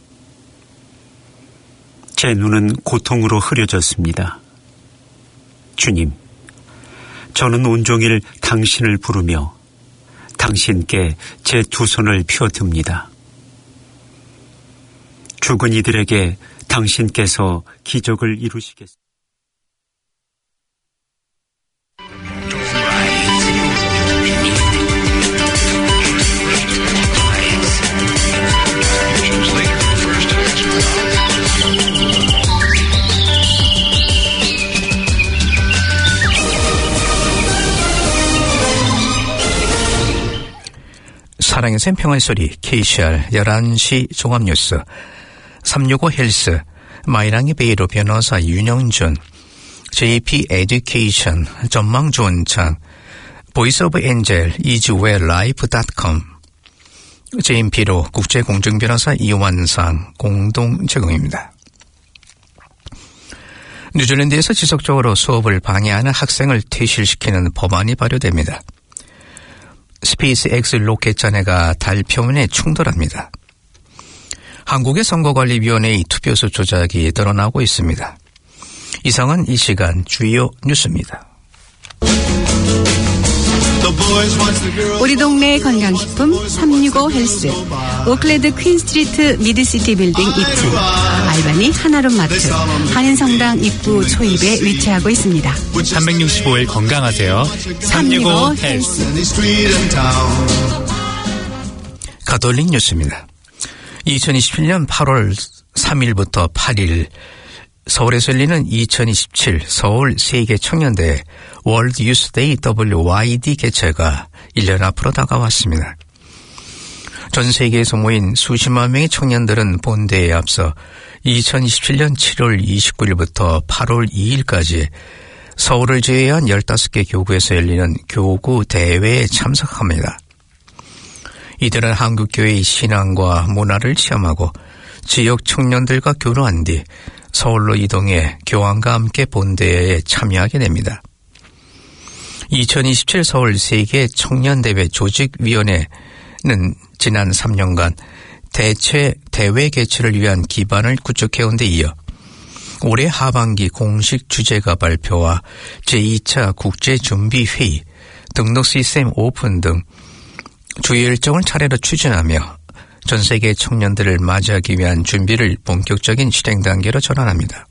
L: 제 눈은 고통으로 흐려졌습니다. 주님, 저는 온종일 당신을 부르며 당신께 제 두 손을 펴듭니다. 죽은 이들에게 당신께서 기적을 이루시겠습니다.
G: 사랑의 샘평의 소리 KCR 11시 종합뉴스 365 헬스 마이랑이 베이로 변호사 윤영준 JP 에듀케이션 전망 좋은 창 보이스 오브 엔젤 이즈웰 라이프.com JMP로 국제공정변호사 이완상 공동 제공입니다. 뉴질랜드에서 지속적으로 수업을 방해하는 학생을 퇴실시키는 법안이 발효됩니다. 스페이스X 로켓 잔해가 달 표면에 충돌합니다. 한국의 선거관리위원회의 투표수 조작이 드러나고 있습니다. 이상은 이 시간 주요 뉴스입니다.
E: 우리 동네 건강식품 365 헬스 오클랜드 퀸스트리트 미드시티 빌딩 2층 알바니 하나룸 마트 한인성당 입구 초입에 위치하고 있습니다.
B: 365일 건강하세요. 365 헬스.
G: 가톨릭 뉴스입니다. 2027년 8월 3일부터 8일 서울에서 열리는 2027 서울 세계 청년대회 월드 유스데이 WYD 개최가 1년 앞으로 다가왔습니다. 전 세계에서 모인 수십만 명의 청년들은 본대회에 앞서 2027년 7월 29일부터 8월 2일까지 서울을 제외한 15개 교구에서 열리는 교구 대회에 참석합니다. 이들은 한국교회의 신앙과 문화를 체험하고 지역 청년들과 교류한 뒤 서울로 이동해 교황과 함께 본대회에 참여하게 됩니다. 2027 서울 세계 청년대회 조직위원회는 지난 3년간 대회 개최를 위한 기반을 구축해온 데 이어 올해 하반기 공식 주제가 발표와 제2차 국제준비회의, 등록 시스템 오픈 등 주요 일정을 차례로 추진하며 전 세계 청년들을 맞이하기 위한 준비를 본격적인 실행 단계로 전환합니다.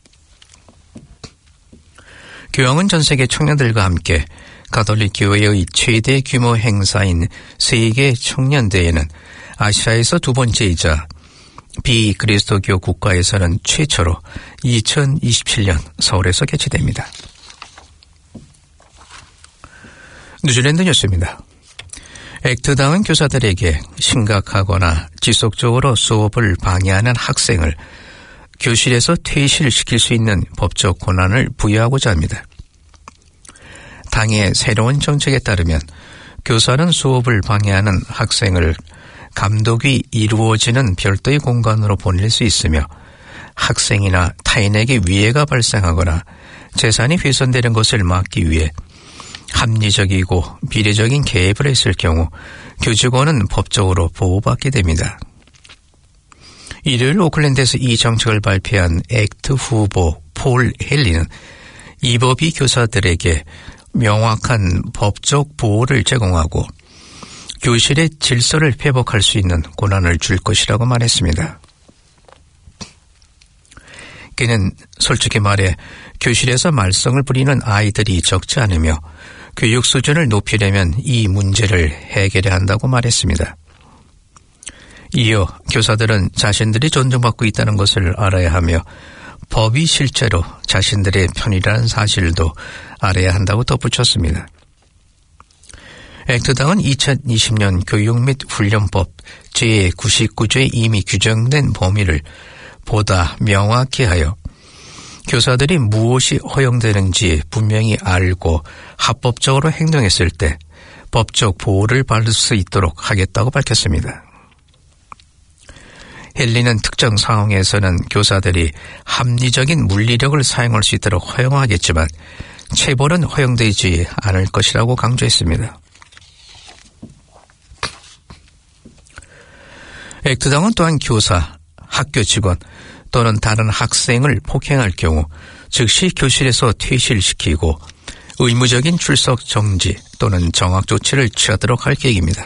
G: 교황은 전 세계 청년들과 함께 가톨릭 교회의 최대 규모 행사인 세계 청년대회는 아시아에서 두 번째이자 비그리스도교 국가에서는 최초로 2027년 서울에서 개최됩니다. 뉴질랜드 뉴스입니다. 액트당은 교사들에게 심각하거나 지속적으로 수업을 방해하는 학생을 교실에서 퇴실시킬 수 있는 법적 권한을 부여하고자 합니다. 당의 새로운 정책에 따르면 교사는 수업을 방해하는 학생을 감독이 이루어지는 별도의 공간으로 보낼 수 있으며 학생이나 타인에게 위해가 발생하거나 재산이 훼손되는 것을 막기 위해 합리적이고 비례적인 개입을 했을 경우 교직원은 법적으로 보호받게 됩니다. 일요일 오클랜드에서 이 정책을 발표한 액트 후보 폴 헨리는 이 법이 교사들에게 명확한 법적 보호를 제공하고 교실의 질서를 회복할 수 있는 권한을 줄 것이라고 말했습니다. 그는 솔직히 말해 교실에서 말썽을 부리는 아이들이 적지 않으며 교육 수준을 높이려면 이 문제를 해결해야 한다고 말했습니다. 이어 교사들은 자신들이 존중받고 있다는 것을 알아야 하며 법이 실제로 자신들의 편이라는 사실도 알아야 한다고 덧붙였습니다. 액트당은 2020년 교육 및 훈련법 제99조에 이미 규정된 범위를 보다 명확히 하여 교사들이 무엇이 허용되는지 분명히 알고 합법적으로 행동했을 때 법적 보호를 받을 수 있도록 하겠다고 밝혔습니다. 헨리는 특정 상황에서는 교사들이 합리적인 물리력을 사용할 수 있도록 허용하겠지만 체벌은 허용되지 않을 것이라고 강조했습니다. 액트당은 또한 교사, 학교 직원 또는 다른 학생을 폭행할 경우 즉시 교실에서 퇴실시키고 의무적인 출석 정지 또는 정학 조치를 취하도록 할 계획입니다.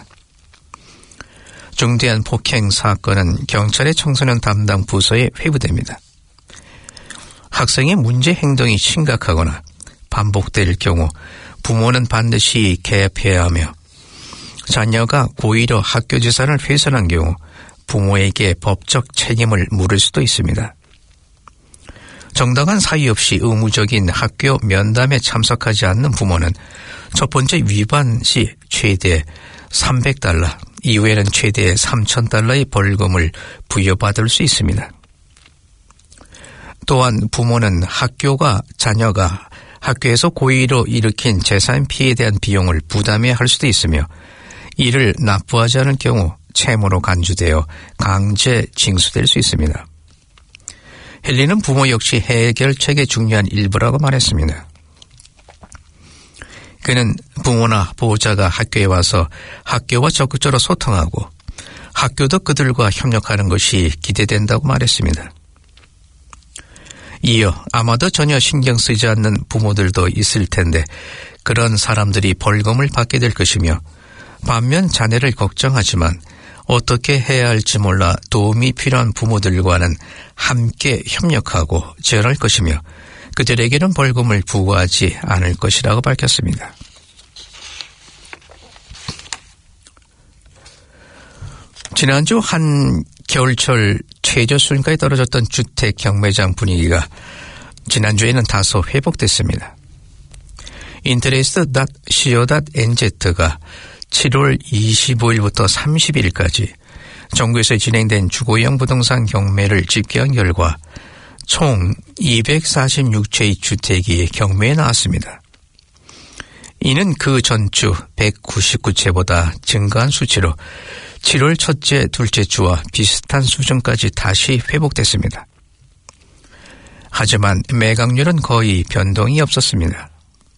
G: 중대한 폭행 사건은 경찰의 청소년 담당 부서에 회부됩니다. 학생의 문제 행동이 심각하거나 반복될 경우 부모는 반드시 개입해야 하며 자녀가 고의로 학교 재산을 훼손한 경우 부모에게 법적 책임을 물을 수도 있습니다. 정당한 사유 없이 의무적인 학교 면담에 참석하지 않는 부모는 첫 번째 위반 시 최대 $300, 이후에는 최대 $3,000의 벌금을 부여받을 수 있습니다. 또한 부모는 자녀가 학교에서 고의로 일으킨 재산 피해에 대한 비용을 부담해야 할 수도 있으며 이를 납부하지 않을 경우 채무로 간주되어 강제 징수될 수 있습니다. 헨리는 부모 역시 해결책의 중요한 일부라고 말했습니다. 그는 부모나 보호자가 학교에 와서 학교와 적극적으로 소통하고 학교도 그들과 협력하는 것이 기대된다고 말했습니다. 이어 아마도 전혀 신경 쓰지 않는 부모들도 있을 텐데 그런 사람들이 벌금을 받게 될 것이며 반면 자녀를 걱정하지만 어떻게 해야 할지 몰라 도움이 필요한 부모들과는 함께 협력하고 지원할 것이며 그들에게는 벌금을 부과하지 않을 것이라고 밝혔습니다. 지난주 한 겨울철 최저 수준까지 떨어졌던 주택 경매장 분위기가 지난주에는 다소 회복됐습니다. interest.co.nz가 7월 25일부터 30일까지 전국에서 진행된 주거용 부동산 경매를 집계한 결과 총 246채의 주택이 경매에 나왔습니다. 이는 그 전주 199채보다 증가한 수치로 7월 첫째, 둘째 주와 비슷한 수준까지 다시 회복됐습니다. 하지만 매각률은 거의 변동이 없었습니다.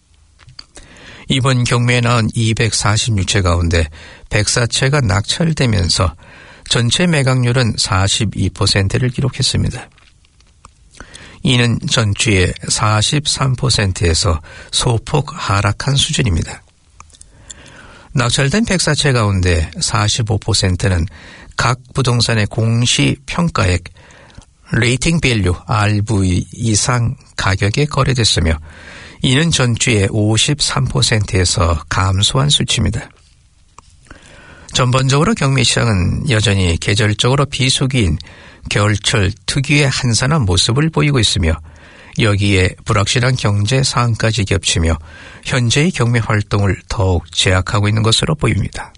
G: 이번 경매에 나온 246채 가운데 104채가 낙찰되면서 전체 매각률은 42%를 기록했습니다. 이는 전주의 43%에서 소폭 하락한 수준입니다. 낙찰된 104채 가운데 45%는 각 부동산의 공시평가액 레이팅 밸류 RV 이상 가격에 거래됐으며 이는 전주의 53%에서 감소한 수치입니다. 전반적으로 경매시장은 여전히 계절적으로 비수기인 겨울철 특유의 한산한 모습을 보이고 있으며 여기에 불확실한 경제 상황까지 겹치며 현재의 경매 활동을 더욱 제약하고 있는 것으로 보입니다.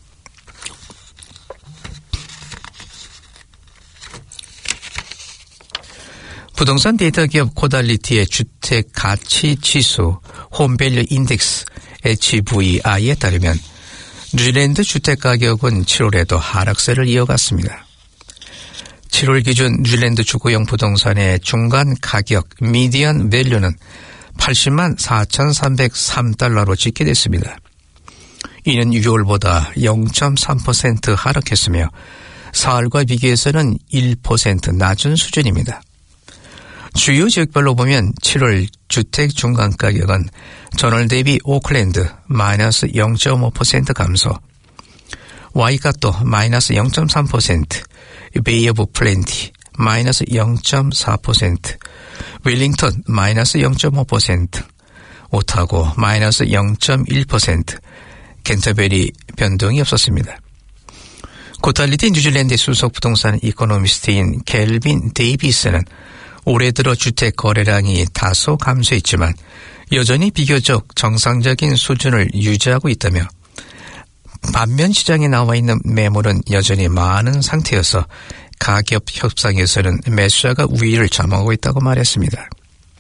G: 부동산 데이터 기업 코달리티의 주택 가치 지수 홈밸류 인덱스 HVI에 따르면 뉴질랜드 주택 가격은 7월에도 하락세를 이어갔습니다. 7월 기준 뉴질랜드 주거용 부동산의 중간 가격 미디언 밸류는 80만 $4,303로 집계됐습니다. 이는 6월보다 0.3% 하락했으며 사월과 비교해서는 1% 낮은 수준입니다. 주요 지역별로 보면 7월 주택 중간가격은 전월 대비 오클랜드 마이너스 0.5% 감소, 와이카토 마이너스 0.3%, 베이 오브 플랜티 마이너스 0.4%, 웰링턴 마이너스 0.5%, 오타고 마이너스 0.1%, 캔터베리 변동이 없었습니다. 고탈리티 뉴질랜드 수석 부동산 이코노미스트인 켈빈 데이비스는 올해 들어 주택 거래량이 다소 감소했지만 여전히 비교적 정상적인 수준을 유지하고 있다며, 반면 시장에 나와 있는 매물은 여전히 많은 상태여서 가격 협상에서는 매수자가 우위를 점하고 있다고 말했습니다.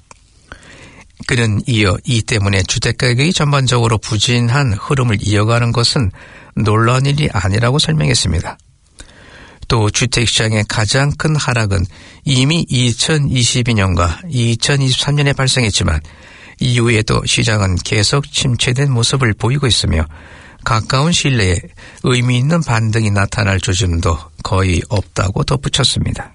G: 그는 이어 이 때문에 주택가격이 전반적으로 부진한 흐름을 이어가는 것은 놀라운 일이 아니라고 설명했습니다. 또 주택시장의 가장 큰 하락은 이미 2022년과 2023년에 발생했지만 이후에도 시장은 계속 침체된 모습을 보이고 있으며 가까운 시일 내에 의미 있는 반등이 나타날 조짐도 거의 없다고 덧붙였습니다.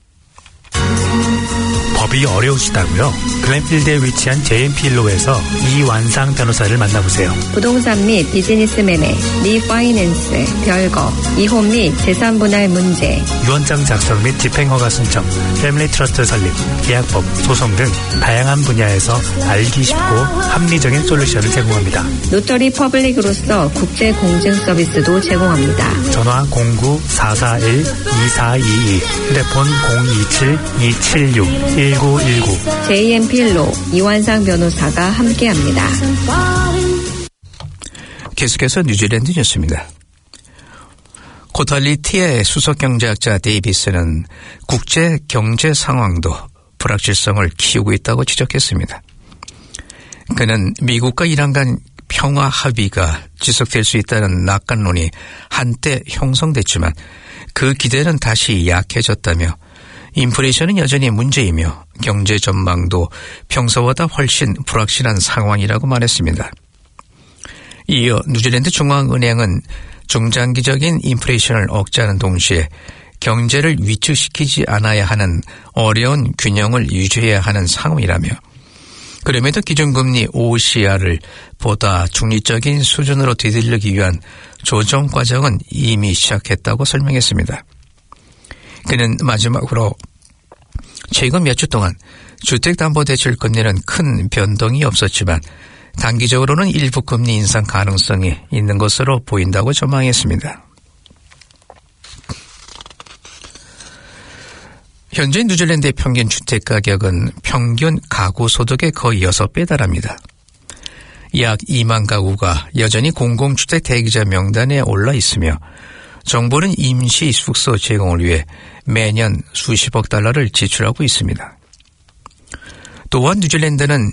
M: 법이 어려우시다고요? 글렌필드에 위치한 JMP일로에서 이완상 변호사를 만나보세요.
N: 부동산 및 비즈니스 매매, 리파이낸스, 별거, 이혼 및 재산 분할 문제,
M: 유언장 작성 및 집행허가 신청, 패밀리 트러스트 설립, 계약법, 소송 등 다양한 분야에서 알기 쉽고 합리적인 솔루션을 제공합니다.
N: 노터리 퍼블릭으로서 국제 공증 서비스도 제공합니다.
M: 전화 09-441-2422, 휴대폰 027-276-1919.
N: JMP일로 이완상 변호사가 함께합니다.
G: 계속해서 뉴질랜드 뉴스입니다. 코탈리티의 수석 경제학자 데이비스는 국제 경제 상황도 불확실성을 키우고 있다고 지적했습니다. 그는 미국과 이란 간 평화 합의가 지속될 수 있다는 낙관론이 한때 형성됐지만 그 기대는 다시 약해졌다며, 인플레이션은 여전히 문제이며 경제 전망도 평소보다 훨씬 불확실한 상황이라고 말했습니다. 이어 뉴질랜드 중앙은행은 중장기적인 인플레이션을 억제하는 동시에 경제를 위축시키지 않아야 하는 어려운 균형을 유지해야 하는 상황이라며, 그럼에도 기준금리 OCR을 보다 중립적인 수준으로 되돌리기 위한 조정 과정은 이미 시작했다고 설명했습니다. 그는 마지막으로 최근 몇 주 동안 주택담보대출 금리는 큰 변동이 없었지만 단기적으로는 일부 금리 인상 가능성이 있는 것으로 보인다고 전망했습니다. 현재 뉴질랜드의 평균 주택가격은 평균 가구 소득의 거의 6배 달합니다. 약 2만 가구가 여전히 공공주택 대기자 명단에 올라 있으며 정부는 임시 숙소 제공을 위해 매년 수십억 달러를 지출하고 있습니다. 또한 뉴질랜드는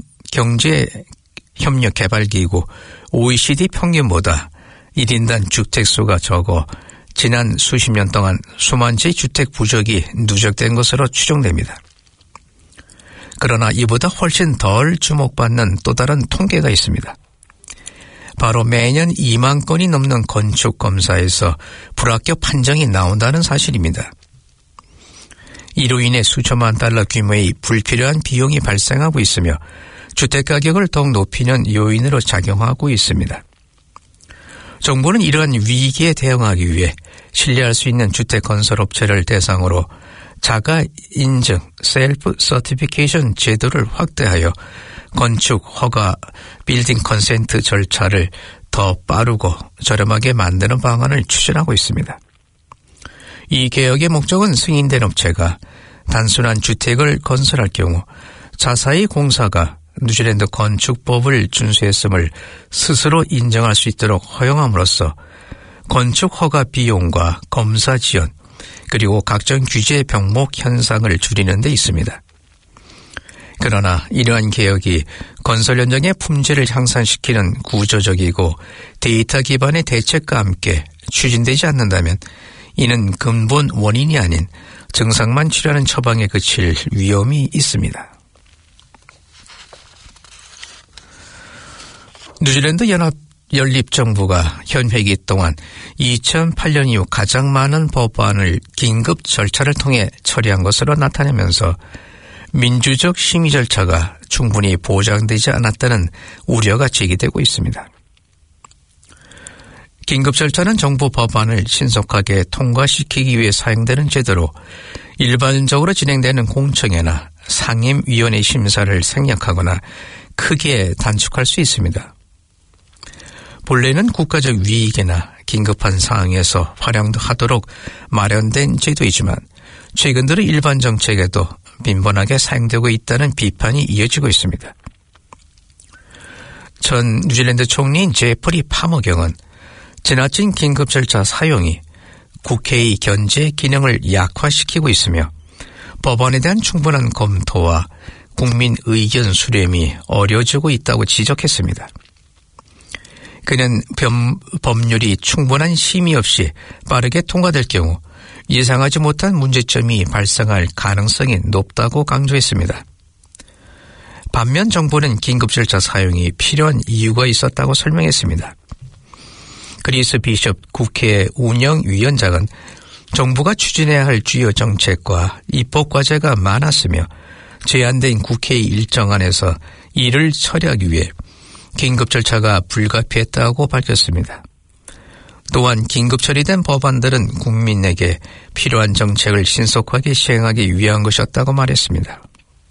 G: 경제협력개발기구 OECD 평균보다 1인당 주택수가 적어 지난 수십 년 동안 수만 채의 주택 부족이 누적된 것으로 추정됩니다. 그러나 이보다 훨씬 덜 주목받는 또 다른 통계가 있습니다. 바로 매년 2만 건이 넘는 건축검사에서 불합격 판정이 나온다는 사실입니다. 이로 인해 수천만 달러 규모의 불필요한 비용이 발생하고 있으며 주택가격을 더욱 높이는 요인으로 작용하고 있습니다. 정부는 이러한 위기에 대응하기 위해 신뢰할 수 있는 주택건설업체를 대상으로 자가 인증 셀프 서티피케이션 제도를 확대하여 건축 허가 빌딩 컨센트 절차를 더 빠르고 저렴하게 만드는 방안을 추진하고 있습니다. 이 개혁의 목적은 승인된 업체가 단순한 주택을 건설할 경우 자사의 공사가 뉴질랜드 건축법을 준수했음을 스스로 인정할 수 있도록 허용함으로써 건축 허가 비용과 검사 지연 그리고 각종 규제 병목 현상을 줄이는 데 있습니다. 그러나 이러한 개혁이 건설 현장의 품질을 향상시키는 구조적이고 데이터 기반의 대책과 함께 추진되지 않는다면 이는 근본 원인이 아닌 증상만 치료하는 처방에 그칠 위험이 있습니다. 뉴질랜드 연합 연립정부가 현회기 동안 2008년 이후 가장 많은 법안을 긴급 절차를 통해 처리한 것으로 나타내면서 민주적 심의 절차가 충분히 보장되지 않았다는 우려가 제기되고 있습니다. 긴급 절차는 정부 법안을 신속하게 통과시키기 위해 사용되는 제도로 일반적으로 진행되는 공청회나 상임위원회 심사를 생략하거나 크게 단축할 수 있습니다. 본래는 국가적 위기나 긴급한 상황에서 활용하도록 마련된 제도이지만 최근 들어 일반 정책에도 빈번하게 사용되고 있다는 비판이 이어지고 있습니다. 전 뉴질랜드 총리인 제프리 파머경은 지나친 긴급 절차 사용이 국회의 견제 기능을 약화시키고 있으며 법안에 대한 충분한 검토와 국민 의견 수렴이 어려지고 있다고 지적했습니다. 그는 법률이 충분한 심의 없이 빠르게 통과될 경우 예상하지 못한 문제점이 발생할 가능성이 높다고 강조했습니다. 반면 정부는 긴급 절차 사용이 필요한 이유가 있었다고 설명했습니다. 크리스 비숍 국회 운영위원장은 정부가 추진해야 할 주요 정책과 입법 과제가 많았으며 제한된 국회의 일정 안에서 이를 처리하기 위해 긴급 절차가 불가피했다고 밝혔습니다. 또한 긴급 처리된 법안들은 국민에게 필요한 정책을 신속하게 시행하기 위한 것이었다고 말했습니다.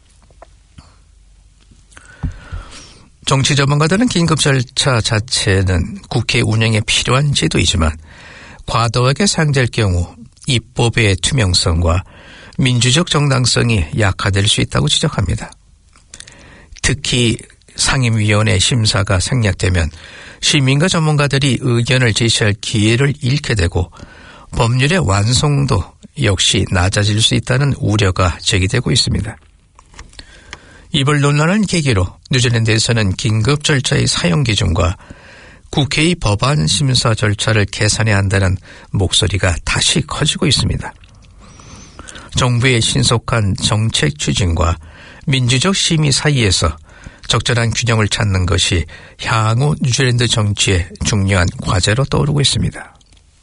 G: 정치 전문가들은 긴급 절차 자체는 국회 운영에 필요한 제도이지만 과도하게 사용될 경우 입법의 투명성과 민주적 정당성이 약화될 수 있다고 지적합니다. 특히 상임위원회 심사가 생략되면 시민과 전문가들이 의견을 제시할 기회를 잃게 되고 법률의 완성도 역시 낮아질 수 있다는 우려가 제기되고 있습니다. 이번 논란을 계기로 뉴질랜드에서는 긴급 절차의 사용 기준과 국회의 법안 심사 절차를 개선해야 한다는 목소리가 다시 커지고 있습니다. 정부의 신속한 정책 추진과 민주적 심의 사이에서 적절한 균형을 찾는 것이 향후 뉴질랜드 정치의 중요한 과제로 떠오르고 있습니다.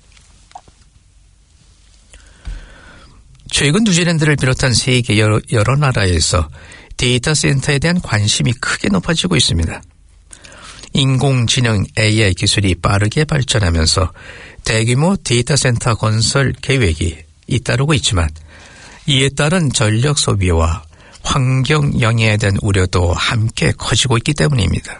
G: 최근 뉴질랜드를 비롯한 세계 여러 나라에서 데이터 센터에 대한 관심이 크게 높아지고 있습니다. 인공지능 AI 기술이 빠르게 발전하면서 대규모 데이터 센터 건설 계획이 잇따르고 있지만 이에 따른 전력 소비와 환경 영향에 대한 우려도 함께 커지고 있기 때문입니다.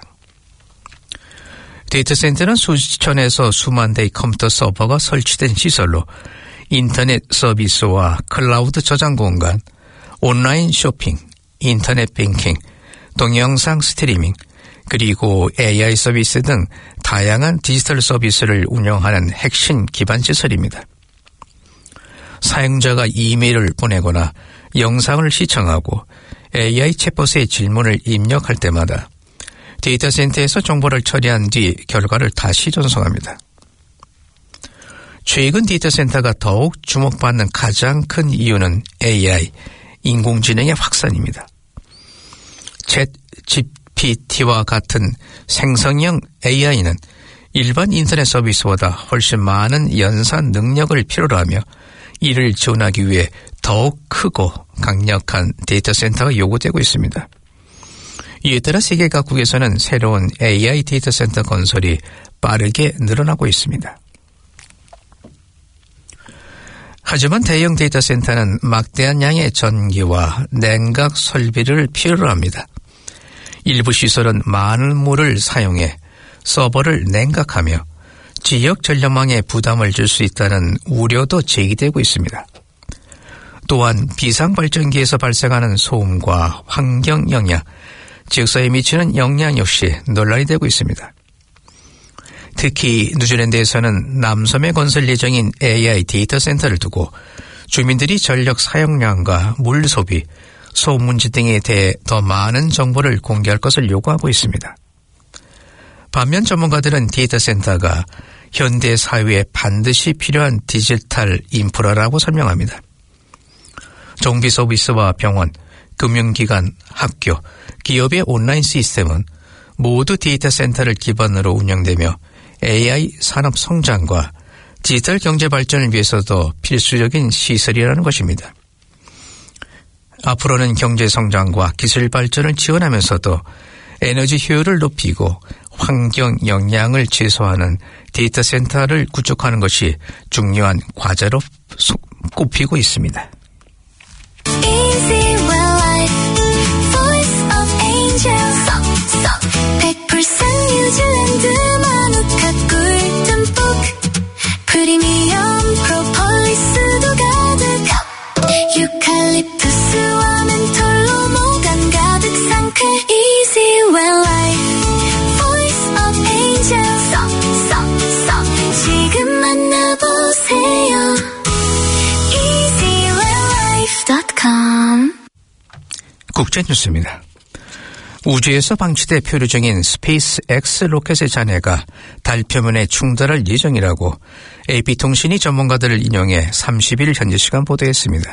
G: 데이터 센터는 수천에서 수만 대의 컴퓨터 서버가 설치된 시설로 인터넷 서비스와 클라우드 저장 공간, 온라인 쇼핑, 인터넷 뱅킹, 동영상 스트리밍, 그리고 AI 서비스 등 다양한 디지털 서비스를 운영하는 핵심 기반 시설입니다. 사용자가 이메일을 보내거나 영상을 시청하고 AI 챗봇의 질문을 입력할 때마다 데이터 센터에서 정보를 처리한 뒤 결과를 다시 전송합니다. 최근 데이터 센터가 더욱 주목받는 가장 큰 이유는 AI, 인공지능의 확산입니다. 챗 GPT와 같은 생성형 AI는 일반 인터넷 서비스보다 훨씬 많은 연산 능력을 필요로 하며 이를 지원하기 위해 더욱 크고 강력한 데이터 센터가 요구되고 있습니다. 이에 따라 세계 각국에서는 새로운 AI 데이터 센터 건설이 빠르게 늘어나고 있습니다. 하지만 대형 데이터 센터는 막대한 양의 전기와 냉각 설비를 필요로 합니다. 일부 시설은 많은 물을 사용해 서버를 냉각하며 지역 전력망에 부담을 줄 수 있다는 우려도 제기되고 있습니다. 또한 비상발전기에서 발생하는 소음과 환경 영향, 지역사회에 미치는 영향 역시 논란이 되고 있습니다. 특히 뉴질랜드에서는 남섬에 건설 예정인 AI 데이터 센터를 두고 주민들이 전력 사용량과 물 소비, 소음 문제 등에 대해 더 많은 정보를 공개할 것을 요구하고 있습니다. 반면 전문가들은 데이터 센터가 현대 사회에 반드시 필요한 디지털 인프라라고 설명합니다. 정비 서비스와 병원, 금융기관, 학교, 기업의 온라인 시스템은 모두 데이터 센터를 기반으로 운영되며 AI 산업 성장과 디지털 경제 발전을 위해서도 필수적인 시설이라는 것입니다. 앞으로는 경제 성장과 기술 발전을 지원하면서도 에너지 효율을 높이고 환경 영향을 최소화하는 데이터 센터를 구축하는 것이 중요한 과제로 꼽히고 있습니다.
I: Easy Well Life, Voice of Angels. 100% 뉴질랜드 마누카 꿀 듬뿍 프리미엄 프로폴리스도 가득 유칼립투스와 멘톨로 모간 가득 상쾌 Easy Well Life, Voice of Angels. 지금 만나보세요. easywelllife.com.
G: 국제뉴스입니다. 우주에서 방치돼 표류 중인 스페이스 X 로켓의 잔해가 달 표면에 충돌할 예정이라고 AP통신이 전문가들을 인용해 30일 현지 시간 보도했습니다.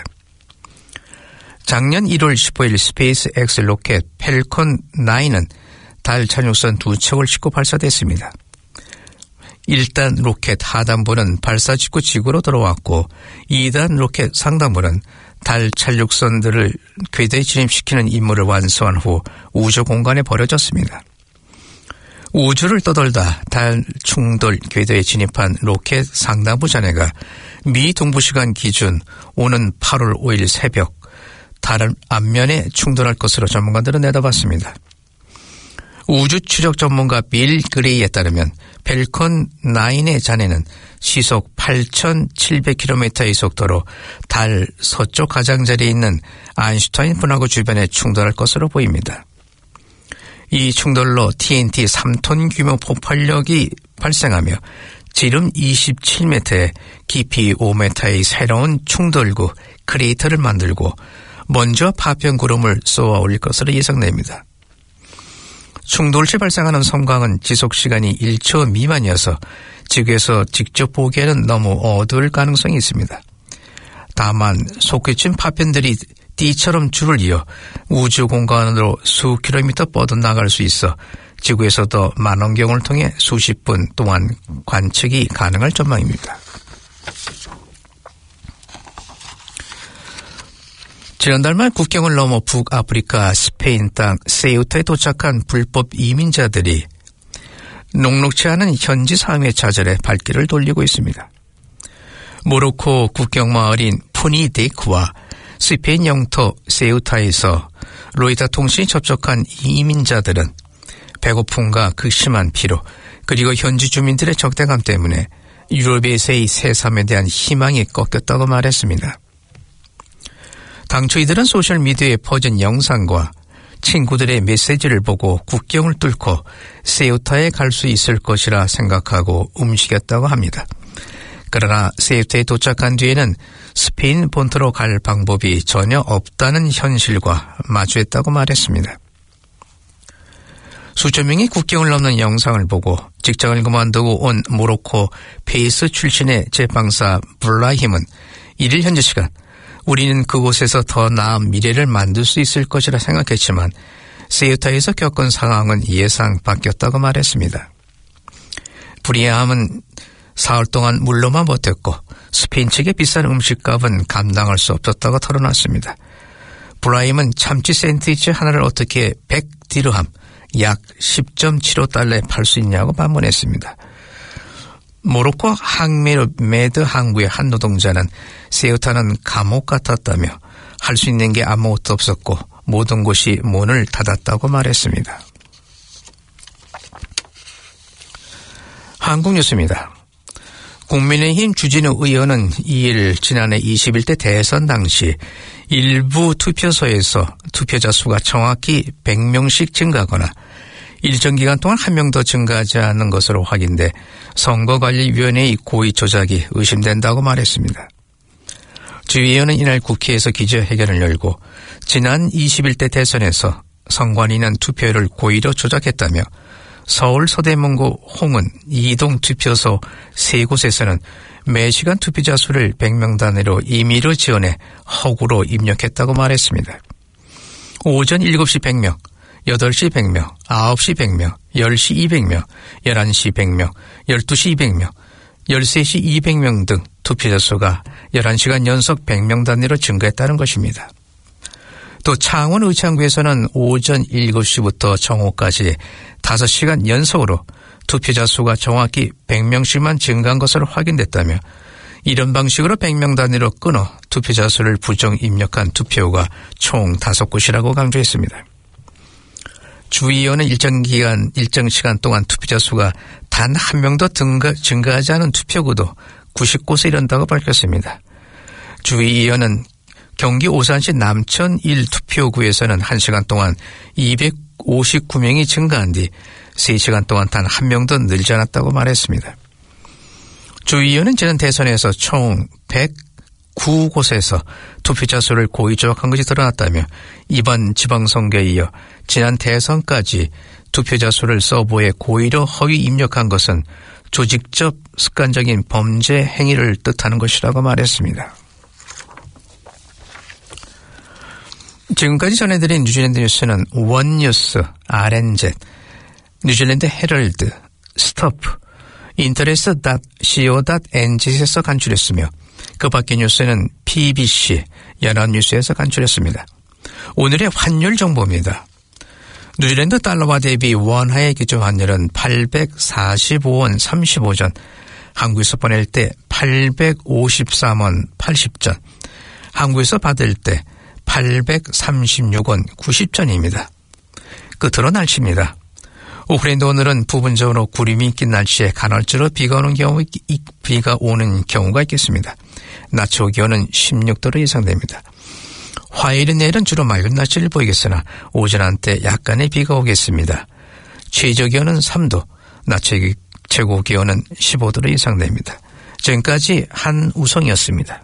G: 작년 1월 15일 스페이스 X 로켓 펠컨 9은 달 착륙선 2척을 싣고 발사됐습니다. 1단 로켓 하단부는 발사 직후 지구로 돌아왔고 2단 로켓 상단부는 달 착륙선들을 궤도에 진입시키는 임무를 완수한 후 우주 공간에 버려졌습니다. 우주를 떠돌다 달 충돌 궤도에 진입한 로켓 상단부 잔해가 미 동부시간 기준 오는 8월 5일 새벽 달 앞면에 충돌할 것으로 전문가들은 내다봤습니다. 우주 추적 전문가 빌 그레이에 따르면 펠컨 9의 잔해는 시속 8,700km의 속도로 달 서쪽 가장자리에 있는 아인슈타인 분화구 주변에 충돌할 것으로 보입니다. 이 충돌로 TNT 3톤 규모 폭발력이 발생하며 지름 27m에 깊이 5m의 새로운 충돌구 크레이터를 만들고 먼지와 파편 구름을 쏘아 올릴 것으로 예상됩니다. 충돌 시 발생하는 섬광은 지속시간이 1초 미만이어서 지구에서 직접 보기에는 너무 어두울 가능성이 있습니다. 다만 솟구친 파편들이 띠처럼 줄을 이어 우주 공간으로 수 킬로미터 뻗어나갈 수 있어 지구에서도 만원경을 통해 수십 분 동안 관측이 가능할 전망입니다. 지난달 말 국경을 넘어 북아프리카 스페인 땅 세우타에 도착한 불법 이민자들이 녹록치 않은 현지 상황에 좌절해 발길을 돌리고 있습니다. 모로코 국경 마을인 푸니데크와 스페인 영토 세우타에서 로이터 통신이 접촉한 이민자들은 배고픔과 극심한 피로 그리고 현지 주민들의 적대감 때문에 유럽에서의 새삼에 대한 희망이 꺾였다고 말했습니다. 당초 이들은 소셜미디어에 퍼진 영상과 친구들의 메시지를 보고 국경을 뚫고 세우타에 갈 수 있을 것이라 생각하고 움직였다고 합니다. 그러나 세우타에 도착한 뒤에는 스페인 본토로 갈 방법이 전혀 없다는 현실과 마주했다고 말했습니다. 수천 명이 국경을 넘는 영상을 보고 직장을 그만두고 온 모로코 페이스 출신의 제빵사 블라힘은 1일 현지 시간 우리는 그곳에서 더 나은 미래를 만들 수 있을 것이라 생각했지만 세우타에서 겪은 상황은 예상 바뀌었다고 말했습니다. 브리아함은 사흘 동안 물로만 버텼고 스페인 측의 비싼 음식값은 감당할 수 없었다고 털어놨습니다. 브라임은 참치 샌드위치 하나를 어떻게 100디르함 약 10.75달러에 팔 수 있냐고 반문했습니다. 모로코 항메드 항구의 한 노동자는 세우타는 감옥 같았다며 할 수 있는 게 아무것도 없었고 모든 곳이 문을 닫았다고 말했습니다. 한국 뉴스입니다. 국민의힘 주진우 의원은 2일 지난해 21대 대선 당시 일부 투표소에서 투표자 수가 정확히 100명씩 증가하거나 일정 기간 동안 한 명 더 증가하지 않는 것으로 확인돼 선거관리위원회의 고의 조작이 의심된다고 말했습니다. 주 의원은 이날 국회에서 기자회견을 열고 지난 21대 대선에서 선관위는 투표율을 고의로 조작했다며 서울 서대문구 홍은 이동 투표소 3곳에서는 매시간 투표자 수를 100명 단위로 임의로 지원해 허구로 입력했다고 말했습니다. 오전 7시 100명, 8시 100명, 9시 100명, 10시 200명, 11시 100명, 12시 200명, 13시 200명 등 투표자 수가 11시간 연속 100명 단위로 증가했다는 것입니다. 또 창원 의창구에서는 오전 7시부터 정오까지 5시간 연속으로 투표자 수가 정확히 100명씩만 증가한 것으로 확인됐다며 이런 방식으로 100명 단위로 끊어 투표자 수를 부정 입력한 투표구가 총 5곳이라고 강조했습니다. 주의원은 일정 시간 동안 투표자 수가 단 한 명도 증가하지 않은 투표구도 90곳에 이른다고 밝혔습니다. 주의위원은 경기 오산시 남천 1투표구에서는 1시간 동안 259명이 증가한 뒤 3시간 동안 단 한 명도 늘지 않았다고 말했습니다. 주의위원은 지난 대선에서 총 109곳에서 투표자 수를 고의 조작한 것이 드러났다며 이번 지방선거에 이어 지난 대선까지 투표자 수를 서버에 고의로 허위 입력한 것은 조직적 습관적인 범죄 행위를 뜻하는 것이라고 말했습니다. 지금까지 전해드린 뉴질랜드 뉴스는 원뉴스, RNZ, 뉴질랜드 헤럴드, 스토프, interest.co.nz에서 간추렸으며 그 밖의 뉴스는 PBC, 연합뉴스에서 간추렸습니다. 오늘의 환율 정보입니다. 뉴질랜드 달러화 대비 원화의 기준 환율은 845원 35전, 한국에서 보낼 때 853원 80전, 한국에서 받을 때 836원 90전입니다. 끝으로 날씨입니다. 오클랜드 오늘은 부분적으로 구름이 낀 날씨에 간헐적으로 비가 오는 경우가 있겠습니다. 낮 최고 기온은 16도로 예상됩니다. 화요일인 내일은 주로 맑은 날씨를 보이겠으나 오전 한때 약간의 비가 오겠습니다. 최저 기온은 3도, 낮 최고 기온은 15도로 예상됩니다. 지금까지 한우성이었습니다.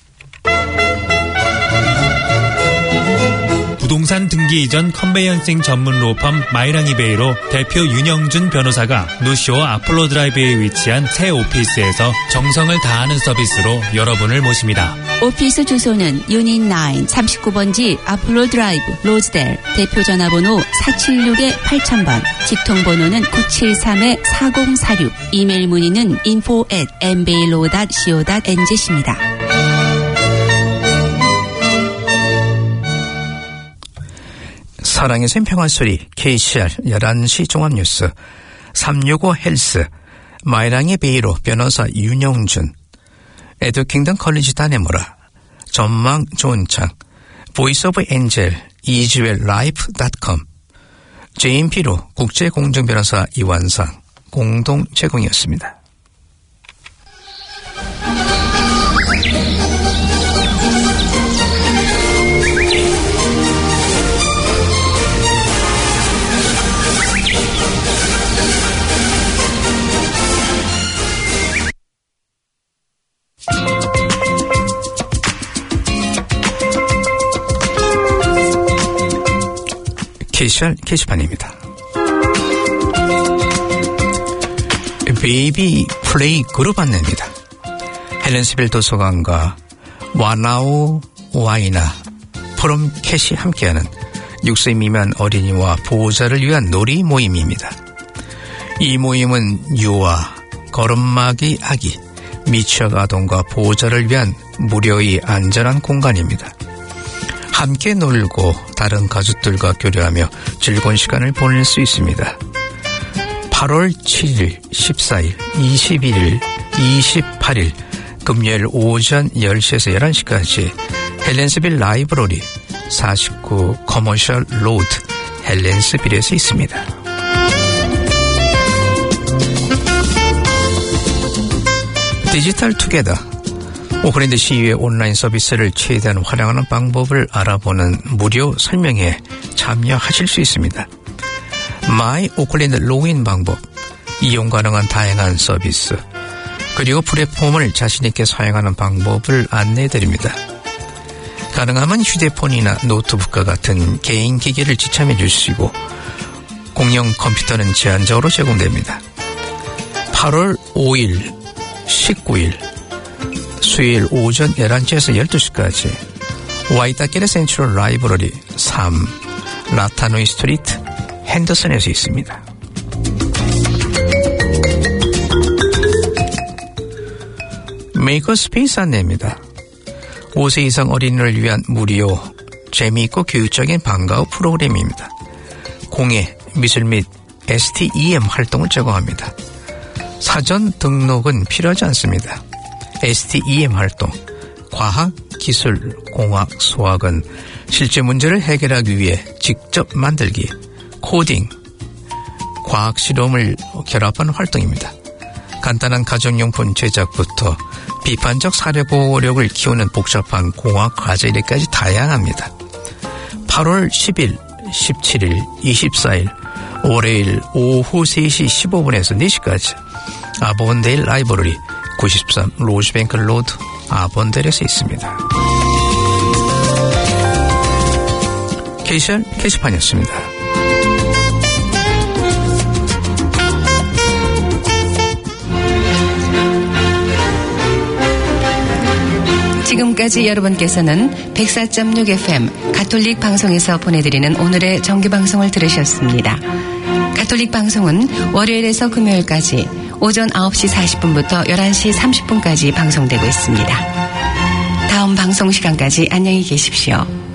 B: 부동산 등기 이전 컨베이언싱 전문 로펌 마이랑이베이로 대표 윤영준 변호사가 노쇼 아폴로 드라이브에 위치한 새 오피스에서 정성을 다하는 서비스로 여러분을 모십니다.
H: 오피스 주소는 유닛 9 39번지 아폴로 드라이브 로즈델, 대표 전화번호 476-8000번, 직통번호는 973-4046, 이메일 문의는 info@mbailo.co.nz입니다.
G: 사랑의 샘평화소리 KCR 11시 종합뉴스 365 헬스 마이랑이 베이로 변호사 윤영준 에듀킹덤 컬리지 다네모라 전망 좋은 창 보이스 오브 엔젤 이즈웰 라이프.com JMP로 국제공정변호사 이완상 공동 제공이었습니다. KCR 게시판입니다. 베이비 플레이 그룹 안내입니다. 헬렌스빌 도서관과 와나우 와이나 포럼 캣이 함께하는 6세 미만 어린이와 보호자를 위한 놀이 모임입니다. 이 모임은 유아, 걸음마기 아기, 미취학 아동과 보호자를 위한 무료의 안전한 공간입니다. 함께 놀고 다른 가족들과 교류하며 즐거운 시간을 보낼 수 있습니다. 8월 7일, 14일, 21일, 28일 금요일 오전 10시에서 11시까지 헬렌스빌 라이브러리 49 커머셜 로드 헬렌스빌에서 있습니다. 디지털 투게더 오클랜드 시의회 온라인 서비스를 최대한 활용하는 방법을 알아보는 무료 설명회에 참여하실 수 있습니다. 마이 오클랜드 로그인 방법, 이용 가능한 다양한 서비스, 그리고 플랫폼을 자신있게 사용하는 방법을 안내해드립니다. 가능하면 휴대폰이나 노트북과 같은 개인 기기를 지참해 주시고 공용 컴퓨터는 제한적으로 제공됩니다. 8월 5일, 19일 수요일 오전 11시에서 12시까지 와이타케레 센트럴 라이브러리 3 라타노이 스트리트 핸더슨에서 있습니다. 메이커 스페이스 안내입니다. 5세 이상 어린이를 위한 무료, 재미있고 교육적인 방과 후 프로그램입니다. 공예, 미술 및 STEM 활동을 제공합니다. 사전 등록은 필요하지 않습니다. STEM 활동, 과학, 기술, 공학, 수학은 실제 문제를 해결하기 위해 직접 만들기, 코딩, 과학 실험을 결합한 활동입니다. 간단한 가정용품 제작부터 비판적 사회보호력을 키우는 복잡한 공학 과제까지 다양합니다. 8월 10일, 17일, 24일, 월요일 오후 3시 15분에서 4시까지 아본데일 라이브러리 93 로즈뱅크 로드 아본데일에서 있습니다. KCR 게시판이었습니다.
A: 지금까지 여러분께서는 104.6 FM 가톨릭 방송에서 보내드리는 오늘의 정규방송을 들으셨습니다. 가톨릭 방송은 월요일에서 금요일까지 오전 9시 40분부터 11시 30분까지 방송되고 있습니다. 다음 방송 시간까지 안녕히 계십시오.